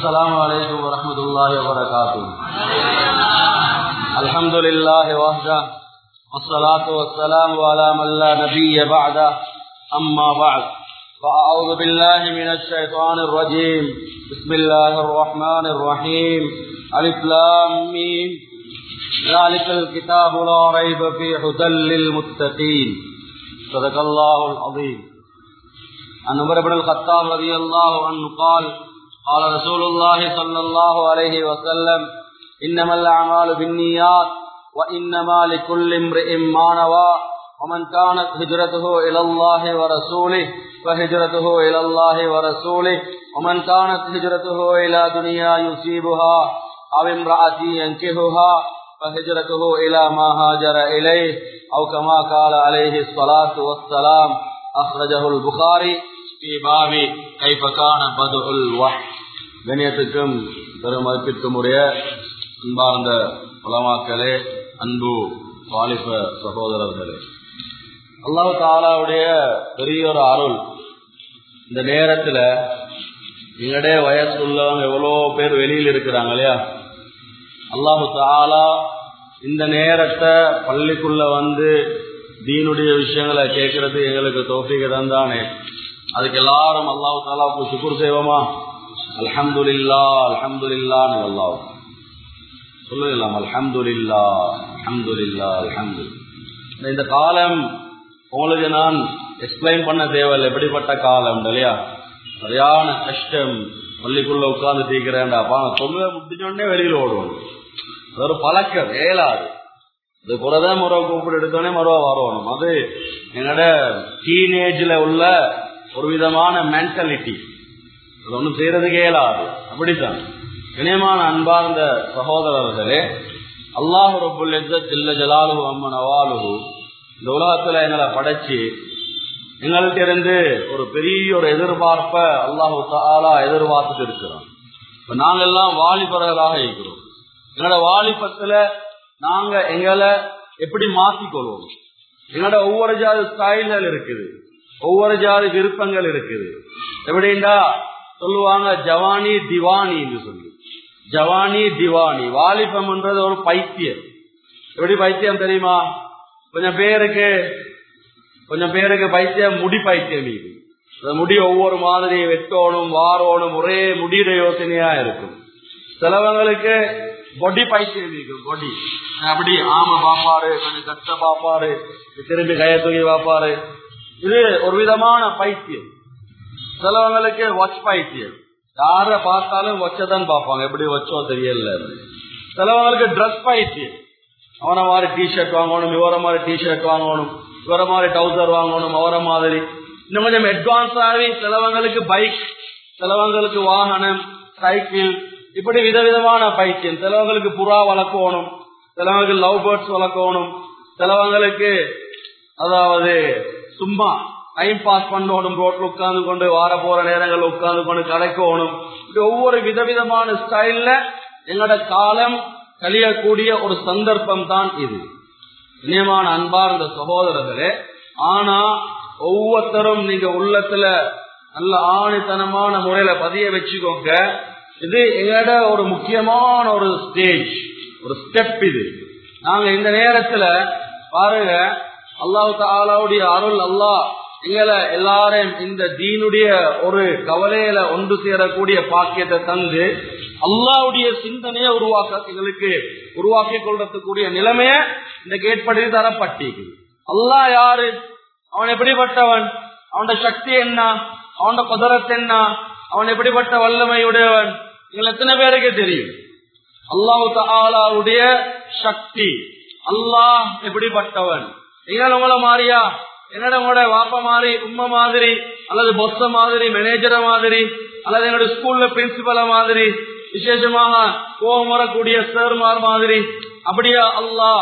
السلام عليكم ورحمة الله وبركاته. الحمد لله وحده والصلاة والسلام على من لا نبي بعده أما بعد فأعوذ بالله من الشيطان الرجيم. بسم الله الرحمن الرحيم. ألف لام ميم ذلك الكتاب لا ريب فيه هدى للمتقين. صدق الله العظيم. عن عمر بن الخطاب رضي الله عنه قال قال رسول الله صلى الله عليه وسلم إنما الأعمال بالنيات وإنما لكل امرئ ما نوى ومن كانت هجرته إلى الله ورسوله فهجرته إلى الله ورسوله ومن كانت هجرته إلى دنيا يصيبها أو امرأة ينكحها فهجرته إلى ما هاجر إليه أو كما قال عليه الصلاة والسلام. أخرجه البخاري في باب كيف كان بدء الوحي. கண்ணியத்துக்கும் பெருமதிப்பிற்கும் உடைய அன்பார்ந்த உலமாக்களே, அன்பு வாலிப சகோதரர்களே, அல்லாஹ் தஆலாவுடைய பெரிய ஒரு அருள். இந்த நேரத்துல எங்களுடைய வயசுள்ளவங்க எவ்வளோ பேர் வெளியில் இருக்கிறாங்க இல்லையா? அல்லாஹ் தஆலா இந்த நேரத்தை பள்ளிக்குள்ள வந்து தீனுடைய விஷயங்களை கேட்கறது எங்களுக்கு தௌஃபீக் தந்தானே. அதுக்கு எல்லாரும் அல்லாஹ் தஆலாவுக்கு ஷுக்ர் செய்வோமா? அல்ஹம்துலில்லாஹ் அல்ஹம்துலில்லாஹ். அல்லாஹ் சொல்லலாம் அல்ஹம்துலில்லாஹ் அல்ஹம்துலில்லாஹ் அல்ஹம்துலில்லாஹ். இந்த காலம் உங்களுக்கு நான் எக்ஸ்பிளைன் பண்ண தேவையில்லை எப்படிப்பட்ட காலம் இல்லையா? சரியான கஷ்டம். பள்ளிக்குள்ள உட்கார்ந்து தீக்கிறேன்டாப்பா தொழுகை முடிஞ்சோடனே வெளியில் ஓடுவோம். அது ஒரு பழக்கம், வேலாது. இது கூடதான் மொரவ கூப்பிட்டு எடுத்தோடனே மொரவ வரணும். அது என்னோட டீனேஜ்ல உள்ள ஒரு விதமான மென்டாலிட்டி. அது ஒன்றும் செய்யறதுக்கு இயலாது. அப்படித்தான் இணையமான அன்பார்ந்த சகோதரர்களே, அல்லாஹ் ரப்புல் இஸ்ஸத் ஜல்ல ஜலாலுஹு அம்ம நவாலுஹு இந்த உலகத்துல எங்களை படைச்சு எங்கள்கிட்ட இருந்து ஒரு பெரிய ஒரு எதிர்பார்ப்ப அல்லாஹு தஆலா எதிர்பார்த்துட்டு இருக்கிறோம். இப்ப நாங்க எல்லாம் வாலிபர்களாக இருக்கிறோம். எங்களோட வாலிபத்துல நாங்க எங்களை எப்படி மாத்திக்கொள்வோம்? எங்களோட ஒவ்வொரு ஜாதி ஸ்டைல்கள் இருக்குது, ஒவ்வொரு ஜாதி விருப்பங்கள் இருக்குது. எப்படின்னா சொல்லுவாங்க ஜவானி திவானின்னு சொல்லி. ஜவானி திவானி, வாலிபம் என்றது ஒரு பைத்தியம். எப்படி பைத்தியம் தெரியுமா? கொஞ்சம் பேருக்கு பைத்தியம் முடி பைத்தியம். இது முடி ஒவ்வொரு மாதிரி வெட்டோணும் வாரோணும், ஒரே முடிகிற யோசனையா இருக்கும். சிலவங்களுக்கு பொடி பைத்தியம் இருக்கும். பொடி அப்படி ஆமா பாப்பாரு, கொஞ்சம் கட்ட பாப்பாரு, திரும்பி கைய தூக்கி பாப்பாரு. இது ஒரு விதமான பைத்தியம். சிலவங்களுக்கு வாட்ச் பைத்தியம். யார பார்த்தாலும் வச்சதான் பார்ப்பாங்க, எப்படி வச்சோ தெரியல. சிலவங்களுக்கு ட்ரெஸ் பைத்தியம். அவனை மாதிரி டிஷர்ட் வாங்கணும், இவரை மாதிரி டிஷர்ட் வாங்கணும், இவரை மாதிரி டவுசர் வாங்கணும், அவரை மாதிரி. இன்னும் கொஞ்சம் அட்வான்ஸ் ஆகி சிலவங்களுக்கு பைக், சிலவங்களுக்கு வாகனம், சைக்கிள், இப்படி விதவிதமான பைத்தியம். சிலவங்களுக்கு புறா வளர்க்கணும், சிலவங்களுக்கு லவ் பேர்ட்ஸ் வளர்க்கணும், சிலவங்களுக்கு அதாவது சும்மா டைம் பாஸ் பண்ணணும், ரோட்ல உட்கார்ந்து கொண்டு வார போற நேரங்கள் உட்கார்ந்து கொண்டு கடைக்கணும். இப்படி ஒவ்வொரு விதவிதமான ஸ்டைல்ல எங்களோட காலம் கழியக்கூடிய ஒரு சந்தர்ப்பம் தான் இது. இனியமான அன்பார்ந்த சகோதரர்களே, ஆனா ஒவ்வொருத்தரும் நீங்க உள்ளத்துல நல்ல ஆணித்தனமான முறையில பதிய வச்சுக்கோங்க. இது எங்களோட ஒரு முக்கியமான ஒரு ஸ்டேஜ், ஒரு ஸ்டெப். இது நாங்க இந்த நேரத்துல பாருங்க, அல்லாஹ் தஆலாவுடைய அருள், அல்லாஹ் எங்களை எல்லாரையும் இந்த தீனுடைய ஒரு கவலையில ஒன்று சேரக்கூடிய பாக்கியத்தை தந்து அல்லாஹ்வுடைய சிந்தனையை எங்களுக்கு உருவாக்கி கொள்றதுக்குரிய நிலைமைய இந்த ஏற்படுத்தி தரப்பட்டிருக்கு. அல்லாஹ் யாரு, அவன் எப்படிப்பட்டவன், அவனோட சக்தி என்ன, அவனோட குதரத் என்ன, அவன் எப்படிப்பட்ட வல்லமையுடையவன், எங்களை எத்தனை பேருக்கு தெரியும்? அல்லாஹ் தஆலாவுடைய சக்தி, அல்லாஹ் எப்படிப்பட்டவன். நீங்கள் உங்களை மாறியா, என்னோட உங்களோட வாப்பா மாதிரி, உம்மா மாதிரி, அல்லது பொஸ்ஸ மாதிரி, மேனேஜர மாதிரி, அல்லது என்னோட ஸ்கூல்ல பிரின்சிபல மாதிரி, விசேஷமாக கோபம் வரக்கூடிய சேர்மார் மாதிரி. அப்படியா? அல்லாஹ்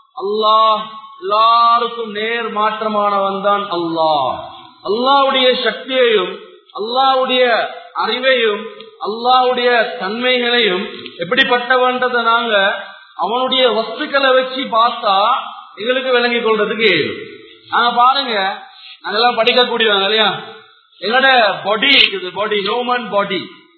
எல்லாருக்கும் நேர் மாற்றமானவன் தான் அல்லாஹ். அல்லாஹ்வுடைய சக்தியையும் அல்லாஹ்வுடைய அறிவையும் அல்லாஹ்வுடைய தன்மைகளையும் எப்படிப்பட்டவன்றதை நாங்க அவனுடைய வஸ்துக்களை வச்சு பார்த்தா எங்களுக்கு விளங்கி கொள்றதுக்கு நாங்க பாருங்க, நாங்கெல்லாம் படிக்கக்கூடியவங்க இல்லையா? எங்களோட பாடி இருக்குது, பாடி, ஹியூமன் பாடி.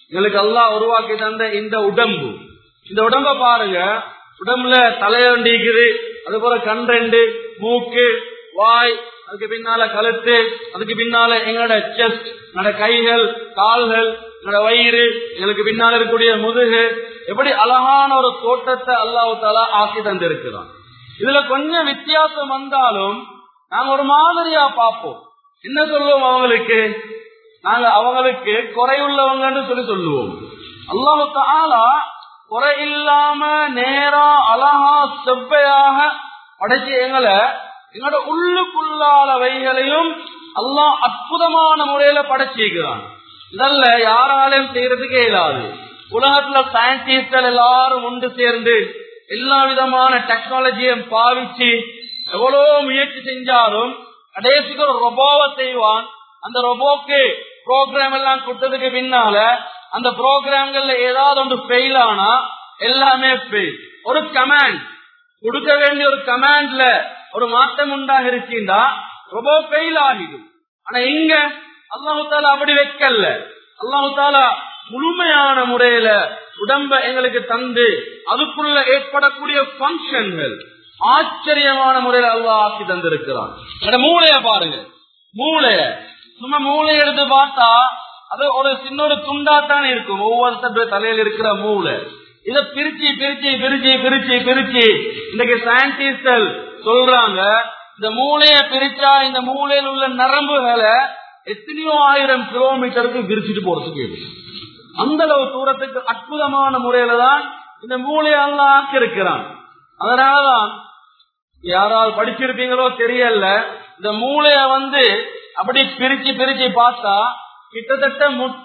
எங்களுக்கு அல்லாஹ் உருவாக்கி தந்த இந்த உடம்பு, இந்த உடம்ப பாருங்க. உடம்புல தலையொண்டி இருக்குது, அது போல கண் 2, மூக்கு, வாய், அதுக்கு பின்னால கழுத்து, அதுக்கு பின்னால எங்களோட செஸ்ட், எங்களோட கைகள், கால்கள், எங்களோட வயிறு, எங்களுக்கு பின்னால இருக்கக்கூடிய முதுகு, எப்படி அழகான ஒரு தோற்றத்தை அல்லாஹ் தஆலா ஆக்கி தந்திருக்கிறான். இதுல கொஞ்சம் வித்தியாசம் வந்தாலும் நாங்க ஒரு மாதிரியா பார்ப்போம். என்ன சொல்லுவோம் அவங்களுக்கு? நாங்க அவங்களுக்கு குறையுள்ளவங்கன்னு சொல்லுவோம். அல்லாஹ் தஆலா குறை இல்லாம நேரா அழகா செவ்வையாக படைச்சு எங்களோட உள்ளுக்குள்ளால வைகளையும் அல்லாஹ் அற்புதமான முறையில படைச்சிருக்கிறான். இதெல்லாம் யாராலையும் செய்யறதுக்கே இயலாது. உலகத்துல சயின்டிஸ்ட்கள் எல்லாரும் ஒன்று சேர்ந்து எல்லா விதமான டெக்னாலஜியும் பாவிச்சு எவ்வளவு முயற்சி செஞ்சாலும் கடைசிக்கு ஒரு ரொபோவை செய்வான். அந்த ரொபோக்கு ப்ரோக்ராம் எல்லாம் கொடுத்ததுக்கு பின்னால அந்த ப்ரோக்ராம்கள்ல ஏதாவது ஒன்று ஃபெயில் ஆனா எல்லாமே ஃபெயில். ஒரு கமாண்ட் கொடுக்க வேண்டிய ஒரு கமாண்ட்ல ஒரு மாற்றம் உண்டாக இருக்கின்றா ரொபோ ஃபெயில் ஆகிடும். ஆனா இங்க அல்லாஹ் தஆலா அப்படி வைக்கல. அல்லாஹ் தஆலா முழுமையான முறையில உடம்ப எங்களுக்கு தந்து அதுக்குள்ள ஏற்படக்கூடிய பங்கன்கள் ஆச்சரியமான முறையில அல்லாஹ் ஆக்கி தந்திருக்கிறான். மூளைய பாருங்க, மூளைய சும்மா மூளையை எடுத்து பார்த்தா அது ஒரு சின்ன ஒரு துண்டாத்தான் இருக்கும். ஒவ்வொருத்தருடைய தலையில இருக்கிற மூளை இத பிரிச்சு பிரிச்சு பிரிச்சு பிரிச்சு பிரிச்சு இன்னைக்கு சயின்டிஸ்ட்கள் சொல்றாங்க, இந்த மூளைய பிரிச்சா இந்த மூளையில் உள்ள நரம்புகளை எத்தனையோ 1000 கிலோமீட்டருக்கு விரிச்சிட்டு போறதுக்கு அந்த அளவு தூரத்துக்கு அற்புதமான முறையில தான் இந்த மூளையை எல்லாம் ஆக்கியிருக்கிறான். அதனாலதான் யாராவது படிச்சிருப்பீங்களோ தெரியல, இந்த மூளைய அப்படி பிரிச்சு பிரிச்சு பார்த்தா கிட்டத்தட்ட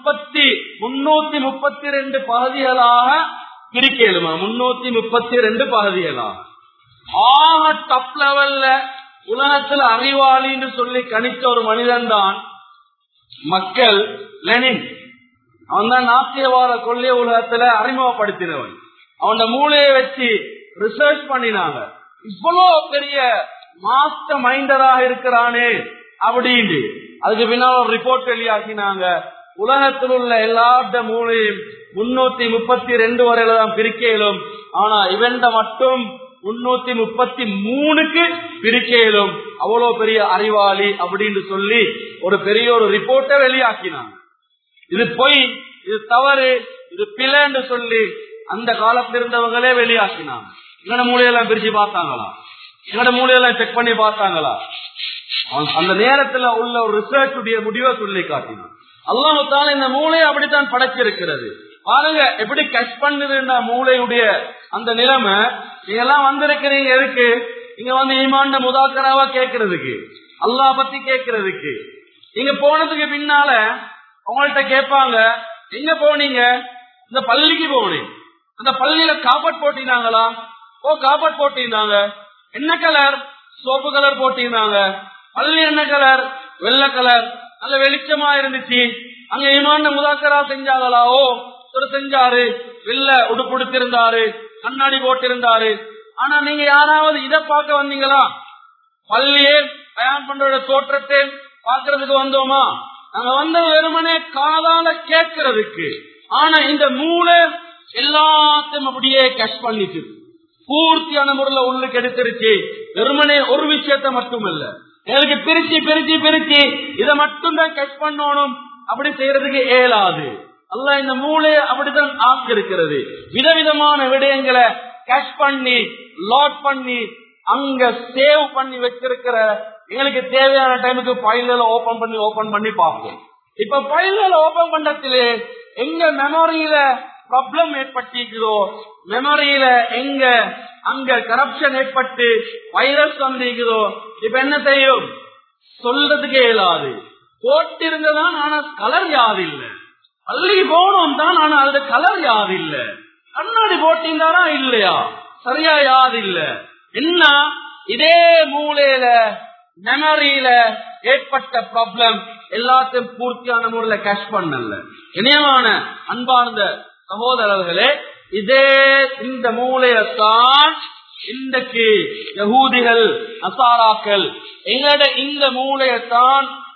332 பகுதிகளாக பிரிக்கலுமா? 332 பகுதிகளாக. ஆக டாப் லெவல்ல உலகத்தில் அறிவாளின்னு சொல்லி கணித்த ஒரு மனிதன் தான் மக்கள் லெனின். அவன் தான் நாத்தியவாத கொள்ளைய உலகத்துல அறிமுகப்படுத்தினவன். அவன் மூளையை வச்சு ரிசர்ச் பண்ணினாங்க. இவ்வளவு பெரிய மாஸ்டர் மைண்டராக இருக்கிறானே அப்படின்னு. அதுக்கு பின்னால் ஒரு ரிப்போர்ட் வெளியாக்கினாங்க. உலகத்தில் உள்ள எல்லாத்த மூளையும் 332 வரையில தான் பிரிக்கலும். ஆனா இவன்ட மட்டும் 333க்கு பிரிக்கலும். அவ்வளவு பெரிய அறிவாளி அப்படின்னு சொல்லி ஒரு பெரிய ஒரு ரிப்போர்ட்டை வெளியாக்கினாங்க. இது பொய், இது தவறு, இது பிழைன்னு சொல்லி அந்த காலத்தில் இருந்தவங்களே வெளியாக்கினாங்க. எங்கட மூளையெல்லாம் பிரிச்சு பார்த்தாங்களா? எங்கட மூளையெல்லாம் செக் பண்ணி பார்த்தாங்களா? அந்த நேரத்துல உள்ள ஒரு ரிசர்ச் உடைய முடிவை சொல்லி காட்டினான். அல்லாஹ் தஆலா இந்த மூளையை அப்படித்தான் படைச்சிருக்கிறது. பாருங்க எப்படி கஷ் பண்ணுதுன்னா மூளையுடைய அந்த நிலைமை. நீங்க எல்லாம் வந்திருக்கிறீங்க எதுக்கு? நீங்க ஈமான் முதாக்கராவா கேட்கறதுக்கு, அல்லாஹ் பத்தி கேட்கறதுக்கு. நீங்க போனதுக்கு பின்னால உங்கள்கிட்ட கேட்பாங்க, எங்க போனீங்க? இந்த பள்ளிக்கு போனேன். அந்த பள்ளியில காப்பட் போட்டினாங்களா? ஓ காப்பட் போட்டிருந்தாங்க. என்ன கலர்? சோப்பு கலர் போட்டிருந்தாங்க. பள்ளி என்ன கலர்? வெள்ளை கலர். நல்ல வெளிச்சமா இருந்துச்சு. அங்க ஈமான் முதாக்கரா செஞ்சாங்களா? ஓ ஒரு செஞ்சாரு. வெள்ளை உடுப்புடுத்திருந்தாரு, கண்ணாடி போட்டிருந்தாரு. ஆனா நீங்க யாராவது இதை பார்க்க வந்தீங்களா? பள்ளியே பயான் பண்ற தோற்றத்தை பார்க்கறதுக்கு வந்தோமா? நாங்க வெறுமனே காதால கேட்கறதுக்கு. ஆனா இந்த மூளை எல்லாத்தையும் அப்படியே கேஷ் பண்ணிட்டு பூர்த்தியான முறையில உள்ளுக்கு எடுத்துருச்சு. வெறுமனே ஒரு விஷயத்த மட்டும் இல்ல, எங்களுக்கு பிரிச்சு பிரிச்சு பிரிச்சு இதை மட்டும் தான் கேஷ் பண்ணணும். அப்படி செய்யறதுக்கு இயலாது. அல்லாஹ் இந்த மூளையை அப்படித்தான் ஆக்கியிருக்கிறது. விதவிதமான விடயங்களை கேஷ் பண்ணி லோட் பண்ணி அங்க சேவ் பண்ணி வச்சிருக்கிற எங்களுக்கு தேவையான டைமுக்கு ஃபைல்களை ஓபன் பண்ணி பார்ப்போம். இப்ப ஃபைல்களை ஓபன் பண்றதுலே எங்க மெமரியில ப்ராப்ளம் ஏற்பட்டிருக்கிறதோ, மெமரியில எங்க அங்க கரப்ஷன் ஏற்பட்டு வைரஸ் வந்திருக்கிறதோ, இப்ப என்ன செய்யும்? சொல்றதுக்கு இயலாது. போட்டிருந்ததான் ஆனா கலர் யாது இல்ல. பள்ளி போனோம் தான் ஆனா அது கலர் யாது இல்ல. கண்ணாடி போட்டிருந்தாரா இல்லையா? சரியா யாது இல்ல. என்ன இதே மூளையில மெமரியில ஏற்பட்ட ப்ராப்ளம் எல்லாத்தையும் பூர்த்தியான முறையில கேஷ் பண்ணல. இணையமான அன்பார்ந்த சகோதரர்களே, இதே இந்த மூளையத்தான் இன்றைக்கு யகூதிகள் நசாராக்கள் எங்களோட இந்த மூளையத்தான்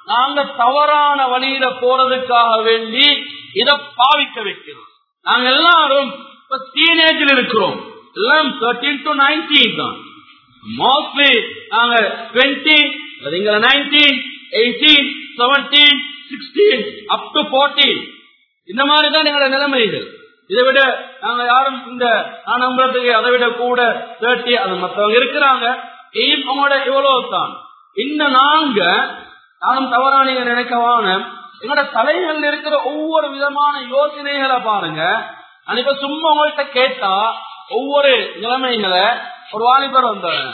நாங்க தவறான வழியில போறதுக்காக வேண்டி இதை பாவிக்க வைக்கிறோம். நாங்க எல்லாரும் இப்ப டீனேஜில் இருக்கிறோம். எல்லாம் 13 to 19 தான். மோஸ்ட்லி நாங்க 20, 19, 18, 17, 16 அப் டு 40 இந்த மாதிரி தான் எங்களோட நிலைமைகள். இதை விட நாங்க யாரும் இந்த நான் நம்புறதுக்கு அதை விட கூட 30 அது மற்றவங்க இருக்கிறாங்க. அவங்களோட இவ்வளவு தான். இந்த நானும் தவறா நீங்க நினைக்கவான எங்களோட தலைகள் இருக்கிற ஒவ்வொரு விதமான யோசனைகளை பாருங்க. நான் இப்ப சும்மா உங்கள்கிட்ட கேட்டா ஒவ்வொரு நிலைமைகளை ஒரு வாலிபர் வந்தாங்க.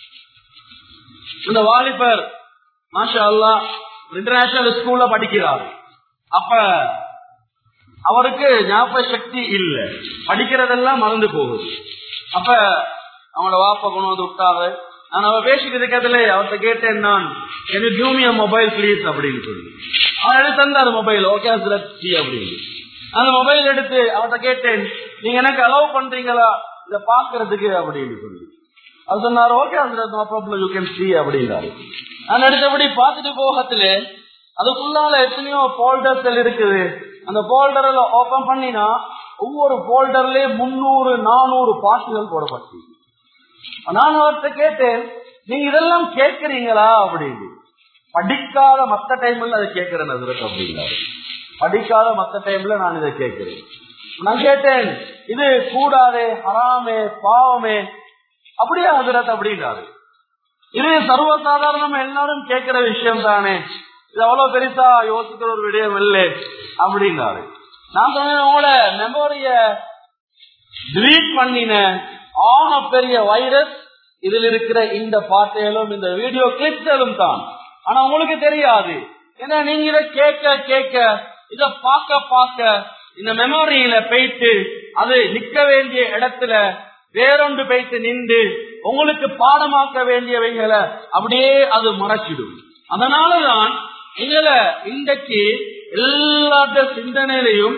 இந்த வாலிபர் மாஷா அல்லாஹ் இன்டர்நேஷனல் ஸ்கூல்ல படிக்கிறார். அப்ப அவருக்கு ஞாபக சக்தி இல்ல, படிக்கிறதெல்லாம் மறந்து போகுது. அப்ப அவனோட வாப்பா கொண்டு வந்து விட்டாரு. நான் அவ பேசிட்டு இருக்கிறதுல அவர்கிட்ட கேட்டேன், நான் எனக்கு ஜூமியா மொபைல் பிளீஸ் அப்படின்னு சொல்லி அவன் எடுத்து தந்தாரு மொபைல். ஓகே அப்படின்னு அந்த மொபைல் எடுத்து அவர்கிட்ட கேட்டேன், நீங்க எனக்கு அலோவ் பண்றீங்களா இதை பாக்குறதுக்கு அப்படின்னு சொல்லி. அது சொன்னாரு, okay no problem you can see அப்படின்னாரு. நான் அடுத்தபடி பார்த்துட்டு போகத்துல அதுக்குள்ளால எத்தனையோ போல்டர்ஸ் இருக்குது. அந்த போல்டர்ல ஓபன் பண்ணினா ஒவ்வொரு போல்டர்லயே 300-400 பாட்டுகள் போடப்பட்டு. நான் அவர்கிட்ட கேட்டேன், நீங்க இதெல்லாம் கேட்கறீங்களா அப்படின்னு. படிக்காத மத்த டைம்ல அதை கேட்கிறேன் அப்படின்னாரு. படிக்காத மத்த டைம்ல நான் இதை கேட்கிறேன். நான் கேட்டேன், இது கூடாதே, ஹராமே, பாவமே அப்படியே ஹஜ்ரத் அப்படின்னாரு. இது சர்வசாதாரணமா எல்லாரும் கேட்கிற விஷயம் தானே, இது அவ்வளவு பெருசா யோசிக்கிற ஒரு விடயம் இல்லை அப்படின்னாரு. நான் சொன்னேன், உங்களோட மெமோரிய டிலீட் பண்ணின ஆன பெரிய வைரஸ் இதில் இருக்கிற இந்த பாட்டைகளும் இந்த வீடியோ கிளிப்களும் தான். ஆனா உங்களுக்கு தெரியாது. ஏன்னா நீங்க இதை கேட்க கேட்க இத பார்க்க பார்க்க இந்த மெமோரியில போயிட்டு அது நிக்க வேண்டிய இடத்துல வேறொன்று போயிட்டு நின்று உங்களுக்கு பாடமாக்க வேண்டியவைகளை அப்படியே அது மறைச்சிடும். அதனாலதான் எங்களை இன்றைக்கு எல்லாத்த சிந்தனையிலையும்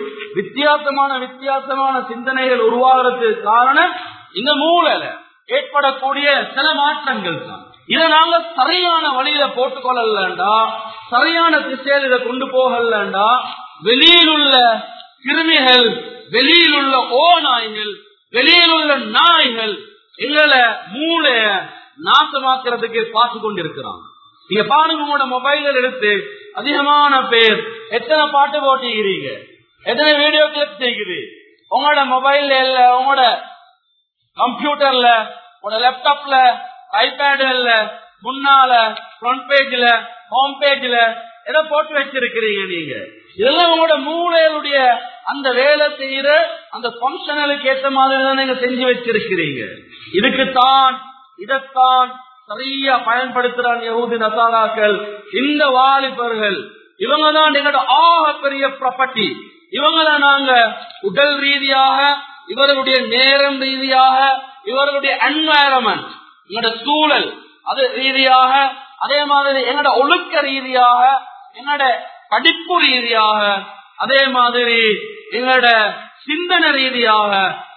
வித்தியாசமான சிந்தனைகள் உருவாகிறதுக்கு காரணம் இந்த மூளையில ஏற்படக்கூடிய சில மாற்றங்கள் தான். இதை நாங்க சரியான வழியில போட்டுக்கொள்ளலண்டா, சரியான திசையில் இதை கொண்டு போகலண்டா, வெளியில் உள்ள கிருமிகள், வெளியில் உள்ள ஓநாய்கள், வெளியில் உள்ள நாய்கள் எங்களை மூளைய நாசமாக்குறதுக்கு பார்த்து கொண்டிருக்கிறாங்க. நீங்க பாருங்க, உங்களோட மொபைல் எடுத்து அதிகமான பேர் எத்தனை பாட்டு போட்டிக்கிறீங்க, எத்தனை வீடியோ கிளிப் செய்யுது உங்களோட மொபைல்ல இல்ல, உங்களோட கம்ப்யூட்டர்ல, உங்களோட லேப்டாப்ல, ஐபேட்ல, முன்னால ஃப்ரண்ட் பேஜ்ல, ஹோம் பேஜ்ல எதை போட்டு வச்சிருக்கிறீங்க நீங்க. இதெல்லாம் உங்களோட மூளையுடைய அந்த வேலை செய்யற அந்த பங்கனுக்கு ஏற்ற மாதிரி தான் நீங்க செஞ்சு வச்சிருக்கிறீங்க. இதுக்குத்தான் இதைத்தான் சரியா பயன்படுத்துறான் யஹூதி நசாராக்கள். இந்த வாலிபர்கள் இவங்கதான் எங்களோட ஆக பெரிய ப்ராப்பர்ட்டி. இவங்களை நாங்க உடல் ரீதியாக, இவர்களுடைய நேரம் ரீதியாக, இவர்களுடைய என்வாயரன்மெண்ட், எங்களோட சூழல் அது ரீதியாக, அதே மாதிரி எங்களோட ஒழுக்க ரீதியாக, எங்களோட படிப்பு ரீதியாக, அதே மாதிரி எங்களோட சிந்தனை ரீதியாக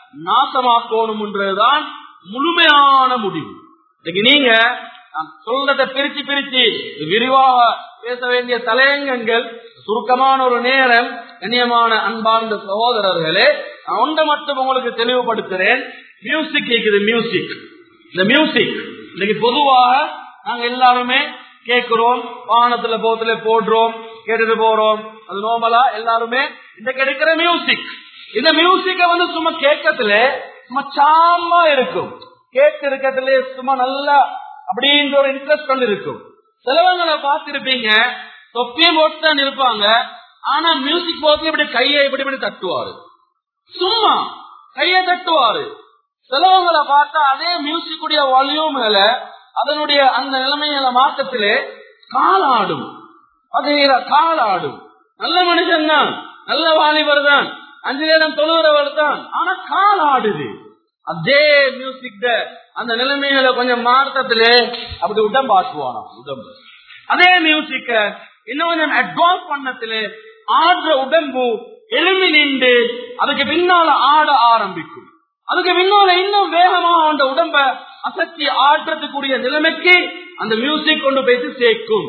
நாசமாக்கணும்ன்றதுதான் முழுமையான முடிவு. நீங்க சொல்றத பிரிச்சு விரிவாக பேச வேண்டிய தலையங்கங்கள், சுருக்கமான ஒரு நேரம். கண்ணியமான அன்பார்ந்த சகோதரர்களே, நான் ஒன்றை மட்டும் உங்களுக்கு தெளிவுபடுத்துறேன். மியூசிக் கேக்குது, மியூசிக். இந்த மியூசிக் இன்னைக்கு பொதுவாக நாங்க எல்லாருமே கேட்கிறோம், வாகனத்துல போத்துல போடுறோம், கேட்டுட்டு போறோம். அது நோமலா எல்லாருமே இந்த கிடைக்கிற மியூசிக். இந்த மியூசிக்க சும்மா கேட்கத்துல சும்மா சாமா இருக்கும், கேட்டு இருக்கிறதுல சும்மா நல்லா அப்படின்ற ஒரு இன்ட்ரெஸ்ட் கொண்டு இருக்கும். சிலவங்களை பார்த்திருப்பீங்க, தொப்பியும் போட்டு தான் இருப்பாங்க, ஆனா மியூசிக் போட்டு இப்படி கையை இப்படி தட்டுவாரு, சும்மா கையை தட்டுவாரு. சிலவங்களை பார்த்தா அதே மியூசிக் உடைய வால்யூம்ல அதனுடைய அந்த நிலைமையில மாற்றத்திலே காலாடும், அதே காலாடும். நல்ல மனுஷன் தான், நல்ல வாலிபர் தான், 5 நேரம் தொழுகிறவர் தான், ஆனா காலாடுது. அதே மியூசிக் அந்த நிலைமையில கொஞ்சம் மாற்றத்திலே அப்படி உடம்பாக்குவானா, உடம்பு. அதே மியூசிக்க இன்னும் கொஞ்சம் அட்வான்ஸ் பண்ணத்திலே ஆடுற உடம்பு எழுமி நின்று அதுக்கு பின்னால ஆட ஆரம்பிக்கும். அதுக்கு பின்னால இன்னும் வேகமா அந்த உடம்ப அசத்தி ஆடுறதுக்குரிய நிலைமைக்கு அந்த மியூசிக் கொண்டு போயிட்டு சேர்க்கும்.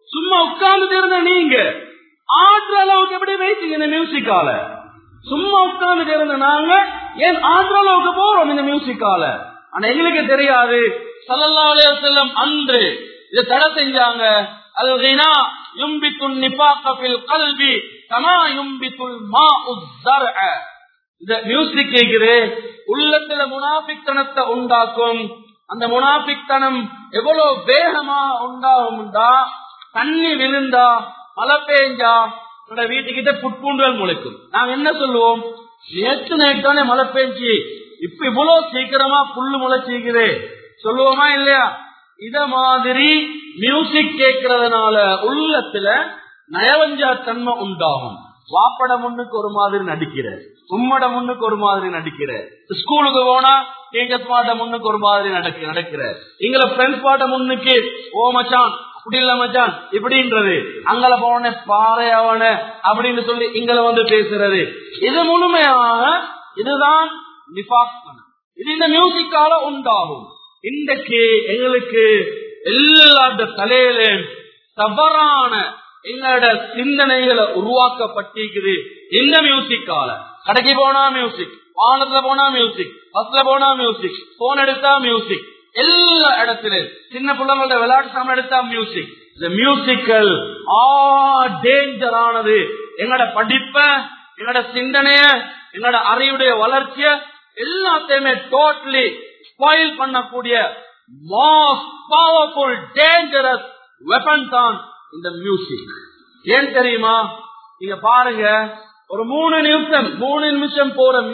சும்மா உட்கார்ந்து இருந்த நீங்க ஆடுற அளவுக்கு எப்படி வைத்தீங்க இந்த மியூசிக்கால? சும்மா உட்கார்ந்து இருந்த நாங்க ஏன் ஆடுற அளவுக்கு போறோம் இந்த மியூசிக்கால? ஆனா எங்களுக்கு தெரியாது ஸல்லல்லாஹு அலைஹி வஸல்லம் அன்று இதை தடை செஞ்சாங்க. அல் கினா யும்பித்துன் நிஃபாக ஃபில் கல்பி கமா யும்பித்துல் மாஉ ஸர்அ. இந்த மியூசிக் கேக்குது உள்ளத்துல முனாஃபிக்தனத்தை உண்டாக்கும். அந்த முனாஃபிக்தனம் எவ்வளவு வேகமா உண்டாகும்டா, தண்ணி விழுந்தா மழை பெஞ்சா வீட்டுக்கிட்ட புட்பூண்டுகள் முளைக்கும். நாங்க என்ன சொல்லுவோம், நேற்று நைட்டானே மழை பெஞ்சு இப்ப இவ்வளவு சீக்கிரமா புல்லு முளைச்சிக்குது சொல்லுவோமா இல்லையா? இத மாதிரி மியூசிக் கேட்கறதுனால உள்ளத்துல நயவஞ்சா தன்மை உண்டாகும். வாப்பட முன்னுக்கு ஒரு மாதிரி நடிக்கிற, உம்மட முன்னுக்கு ஒரு மாதிரி நடிக்கிற, ஸ்கூலுக்கு போனா டீச்சர்ஸ் பாட்ட முன்னுக்கு ஒரு மாதிரி நடக்கிற, எங்களை ஃப்ரெண்ட்ஸ் பாட்ட முன்னுக்கு ஓ மச்சான் அப்படி இல்ல மச்சான் இப்படின்றது, அங்கல போன பாறையவன அப்படின்னு சொல்லி இங்களை வந்து பேசுறது. இது முழுமையாக இதுதான் நிஃபாக். இது இந்த மியூசிக்கால உண்டாகும். இன்றைக்கு எங்களுக்கு எல்லா தலையில தவறான எங்களோட சிந்தனைகளை உருவாக்கப்பட்டிருக்குது இந்த மியூசிக்கால. கடைக்கு போனா மியூசிக், வாகனத்துல போனா மியூசிக், பஸ்ல போனா மியூசிக், போன் எடுத்தா மியூசிக், எல்லா இடத்திலும் சின்ன பிள்ளைங்களோட விளையாட்டு சாமான் எடுத்தா மியூசிக். இந்த மியூசிக்கல் டேஞ்சரானது. எங்களோட படிப்ப, எங்களோட சிந்தனைய, எங்களோட அறிவுடைய வளர்ச்சிய எல்லாத்தையுமே டோட்டலி ஸ்பாயில் பண்ணக்கூடிய மோஸ்ட் பவர்ஃபுல் டேஞ்சரஸ் வெப்பன் தான் இந்த மியூசிக். ஏன் தெரியுமா? நீங்க பாருங்க, ஒரு 3 நிமிஷம்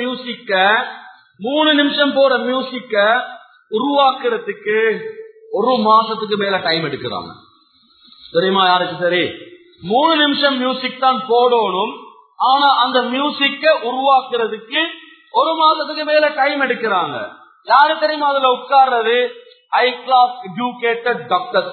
போற மியூசிக்க உருவாக்குறதுக்கு 1 மாசத்துக்கு மேல டைம் எடுக்கிறாங்க. தெரியுமா யாருக்கு? சரி, 3 நிமிஷம் மியூசிக் தான் போடணும். ஆனா அந்த மியூசிக்க உருவாக்குறதுக்கு 1 மாசத்துக்கு மேல டைம் எடுக்கிறாங்க. யாரு தெரியுமா அதுல உட்கார்றது? High class educated doctors,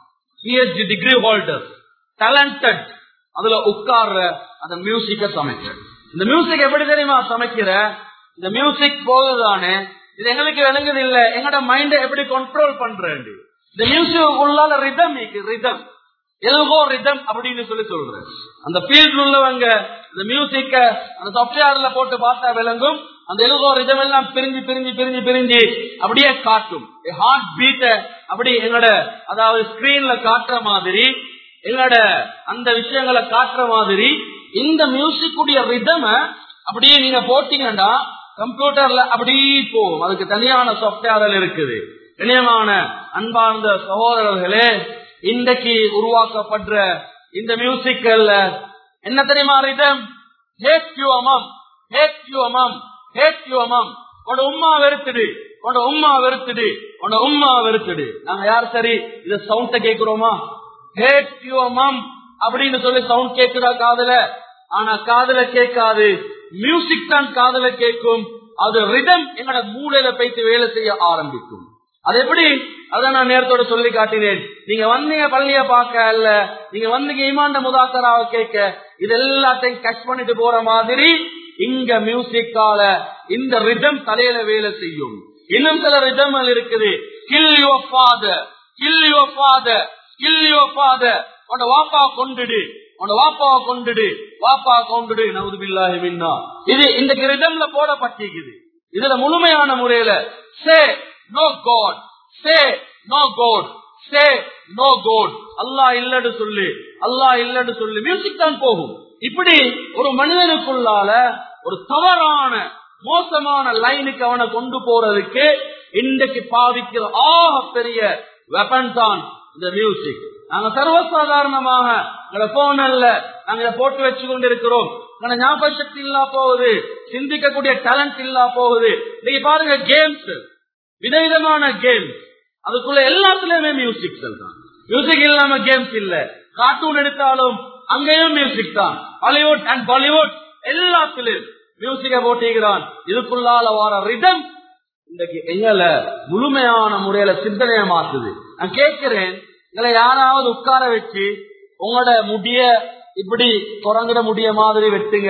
PhD degree holders, talented. அதுல உட்கார்ற அந்த மியூசிக்க சமைக்கிற. இந்த மியூசிக் எப்படி தெரியுமா சமைக்கிற? இந்த மியூசிக் போதுதானே, இது எங்களுக்கு விளங்குது இல்ல. எங்களோட மைண்ட எப்படி கண்ட்ரோல் பண்றேன்? இந்த மியூசிக் உள்ளால ரிதம் ரிதம் எல்கோ ரிதம் அப்படின்னு சொல்லி சொல்றேன். அந்த ஃபீல்ட் உள்ளவங்க இந்த மியூசிக்க அந்த சாப்ட்வேர்ல போட்டு பார்த்தா விளங்கும். அந்த எல்கோ ரிதம் எல்லாம் பிரிஞ்சு பிரிஞ்சு பிரிஞ்சு பிரிஞ்சு அப்படியே காட்டும். ஹார்ட் பீட்ட அப்படி எங்களோட அதாவது ஸ்கிரீன்ல காட்டுற மாதிரி, எங்களோட அந்த விஷயங்களை காட்டுற மாதிரி இந்த மியூசிக் உடைய ரிதம அப்படியே நீங்க போட்டீங்கன்னா கம்ப்யூட்டர்ல அப்படி போகும். அதுக்கு தனியான சாப்ட்வேர் இருக்குது. இணையமான அன்பார்ந்த சகோதரர்களே, இன்றைக்கு உருவாக்கப்படுற இந்த மியூசிக்கல்ல என்ன தெரியுமா rhythm? Hate your mom, hate your mom, hate your mom. உன்னோட உம்மா வெறுத்துடு, உன்னோட உம்மா வெறுத்துடு, உன்னோட உம்மா வெறுத்துடு. நாங்க யார் சரி இத சவுண்ட கேட்கிறோமா? ஹேட் யூ அமம் அப்படின்னு சொல்லி சவுண்ட் கேட்கிறா காதுல? ஆனா காதுல கேட்காது, மியூசிக் தான் காதுல கேட்கும். அது ரிதம் எங்களோட மூளையில போயிட்டு வேலை செய்ய ஆரம்பிக்கும். அது எப்படி? அதான் நான் நேரத்தோட சொல்லி காட்டினேன். நீங்க வந்தீங்க பள்ளிய பார்க்க அல்ல, நீங்க வந்தீங்க ஈமான்ட முதாக்கராவை கேட்க. இது எல்லாத்தையும் கட் பண்ணிட்டு போற மாதிரி இங்க மியூசிக்கால இந்த ரிதம் தலையில வேலை செய்யும். இன்னும் சில ரிதம்கள் இருக்குது. Kill your father, kill your father, kill your father. உன்னோட வாப்பா கொண்டுடு, உன்னோட வாப்பாவை கொண்டுடு, வாப்பா கொண்டுடு. நவுது பில்லாஹி மின்னா. இது இந்த ரிதம்ல போடப்பட்டிருக்குது. இதுல முழுமையான முறையில say no god, say no god, say no god. அல்லாஹ் இல்லன்னு சொல்லு, அல்லாஹ் இல்லன்னு சொல்லு. மியூசிக் தான் போகும். இப்படி ஒரு மனிதனுக்குள்ளால ஒரு தவறான மோசமான லைனுக்கு அவனை கொண்டு போறதுக்கு இன்றைக்கு பாவிக்கிற பெரிய வெப்பன் தான் இந்த மியூசிக். நாங்க சர்வசாதாரணமாக போன்ல நாங்க இதை போட்டு வச்சு கொண்டு இருக்கிறோம். ஞாபக சக்தி இல்லா போகுது, சிந்திக்கக்கூடிய டேலண்ட் இல்லா போகுது. நீங்க பாருங்க கேம்ஸ், விதவிதமான கேம்ஸ், அதுக்குள்ள எல்லாத்துலயுமே மியூசிக் தான். மியூசிக் இல்லாம கேம்ஸ் இல்ல. கார்ட்டூன் எடுத்தாலும் அங்கேயும் மியூசிக் தான். ஹாலிவுட் அண்ட் பாலிவுட் எல்லாத்திலும் மியூசிக்க போட்டிக்கிறான். இதுக்குள்ளால வர ரிதம் இன்றைக்கு எங்களை முழுமையான முறையில சிந்தனைய மாத்துது. நான் கேட்கிறேன், எங்களை யாராவது உட்கார வச்சு உங்களோட முடிய இப்படி குரங்கிட முடிய மாதிரி வெட்டுங்க,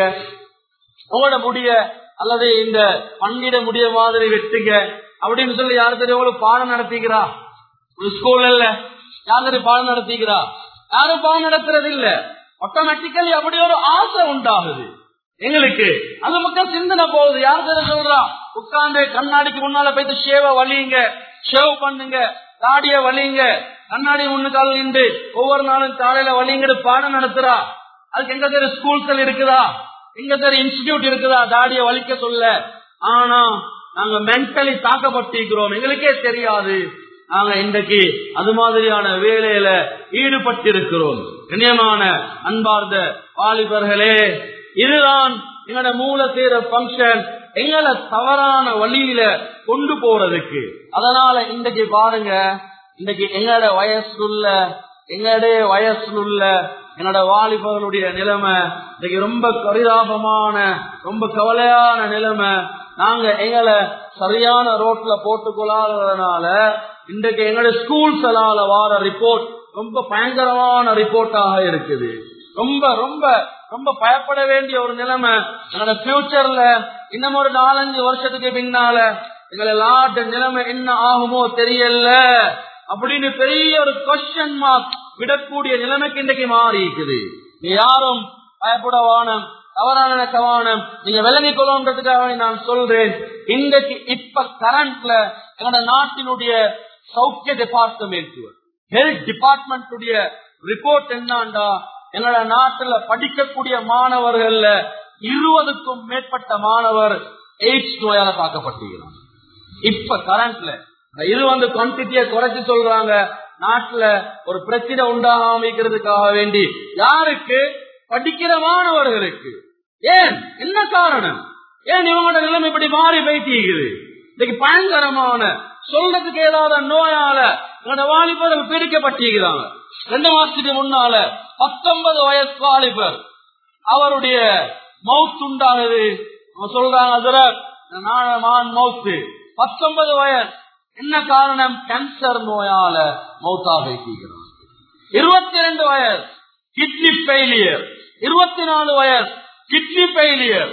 உங்களோட முடிய அல்லது இந்த பண்டிட முடிய மாதிரி வெட்டுங்க அப்படின்னு சொல்லி யாரு தெரியும் பாடம் நடத்திக்கிறா? ஸ்கூல்ல யாரு பாடம் நடத்திக்கிறா? யாரும் பாவம் நடத்துறது இல்ல. ஆட்டோமேட்டிக்கலி அப்படி ஒரு ஆசை உண்டாகுது எங்களுக்கு. அது மக்கள் சிந்தனை போகுது. யாரு சொல்றா உட்கார்ந்து கண்ணாடிக்கு முன்னால போயிட்டு ஷேவ வலிங்க, ஷேவ் பண்ணுங்க, தாடிய வலிங்க, கண்ணாடி முன்னுக்கால நின்று ஒவ்வொரு நாளும் காலையில வலிங்க பாடம் நடத்துறா. அதுக்கு எங்க பேரு ஸ்கூல்கள் இருக்குதா, எங்க பேரு இன்ஸ்டிடியூட் இருக்குதா தாடிய வலிக்க சொல்ல. ஆனா நாங்க மென்டலி தாக்கப்பட்டிருக்கிறோம், எங்களுக்கே தெரியாது. நாங்க இன்றைக்கு அது மாதிரியான வேலையில ஈடுபட்டிருக்கிறோம். கண்ணியமான அன்பார்ந்த வாலிபர்களே, இதுதான் எங்களோட மூல சேர பங்கன் எங்களை தவறான வழியில கொண்டு போறதுக்கு. அதனால இன்றைக்கு பாருங்க, இன்றைக்கு எங்களோட வயசுல என்னோட வாலிபர்களுடைய நிலைமை இன்னைக்கு ரொம்ப பரிதாபமான, ரொம்ப கவலையான நிலைமை. நாங்க எங்களை சரியான ரோட்ல போட்டுக்கொள்ளாததுனால இன்றைக்கு எங்களோட ஸ்கூல்ஸ்லால வார ரிப்போர்ட் ரொம்ப பயங்கரமான ரிப்போர்ட்டாக இருக்குது. ரொம்ப ரொம்ப ரொம்ப பயப்பட வேண்டிய ஒரு நிலைமை. என்னோட ஃபியூச்சர்ல இன்னும் ஒரு 4-5 வருஷத்துக்கு பின்னால எங்களை நாட்டு நிலைமை என்ன ஆகுமோ தெரியல அப்படின்னு பெரிய ஒரு கொஸ்டின் மார்க் விடக்கூடிய நிலைமைக்கு இன்றைக்கு மாறி இருக்குது. நீ யாரும் பயப்படவானம், தவறான கவானம், நீங்க விளங்கிக் கொள்ளுன்றதுக்காக நான் சொல்றேன். இன்றைக்கு இப்ப கரண்ட்ல எங்களோட நாட்டினுடைய சௌக்கிய டிபார்ட்மெண்ட், ஹெல்த் டிபார்ட்மெண்ட் ரிப்போர்ட் என்னண்டா, எங்களோட நாட்டுல படிக்கக்கூடிய மாணவர்கள்ல 20க்கும் மேற்பட்ட மாணவர் எய்ட்ஸ் நோயால தாக்கப்பட்டிருக்கிறாங்க. இப்ப கரண்ட்ல இது குவான்டிட்டியை குறைச்சு சொல்றாங்க. நாட்டுல ஒரு பிரச்சனை உண்டாகாமக்கிறதுக்காக வேண்டி யாருக்கு? படிக்கிற மாணவர்களுக்கு. ஏன், என்ன காரணம்? ஏன் இவங்களோட நிலைமை இப்படி மாறி போயிட்டு இன்னைக்கு பயங்கரமான சொல்றதுக்கு ஏதாவது நோயால எங்களோட வாலிபர்கள் பீடிக்கப்பட்டிருக்கிறாங்க. 2 மாசத்துக்கு முன்னால 19 வயசு வாலிபர் அவருடைய மவுத் உண்டானது. சொல்றாங்க மவுத்து 19 வயசு. என்ன காரணம்? கேன்சர் நோயால மவுத்தாக இருக்கிறார். 22 வயசு கிட்னி ஃபெயிலியர், 24 வயசு கிட்னி ஃபெயிலியர்.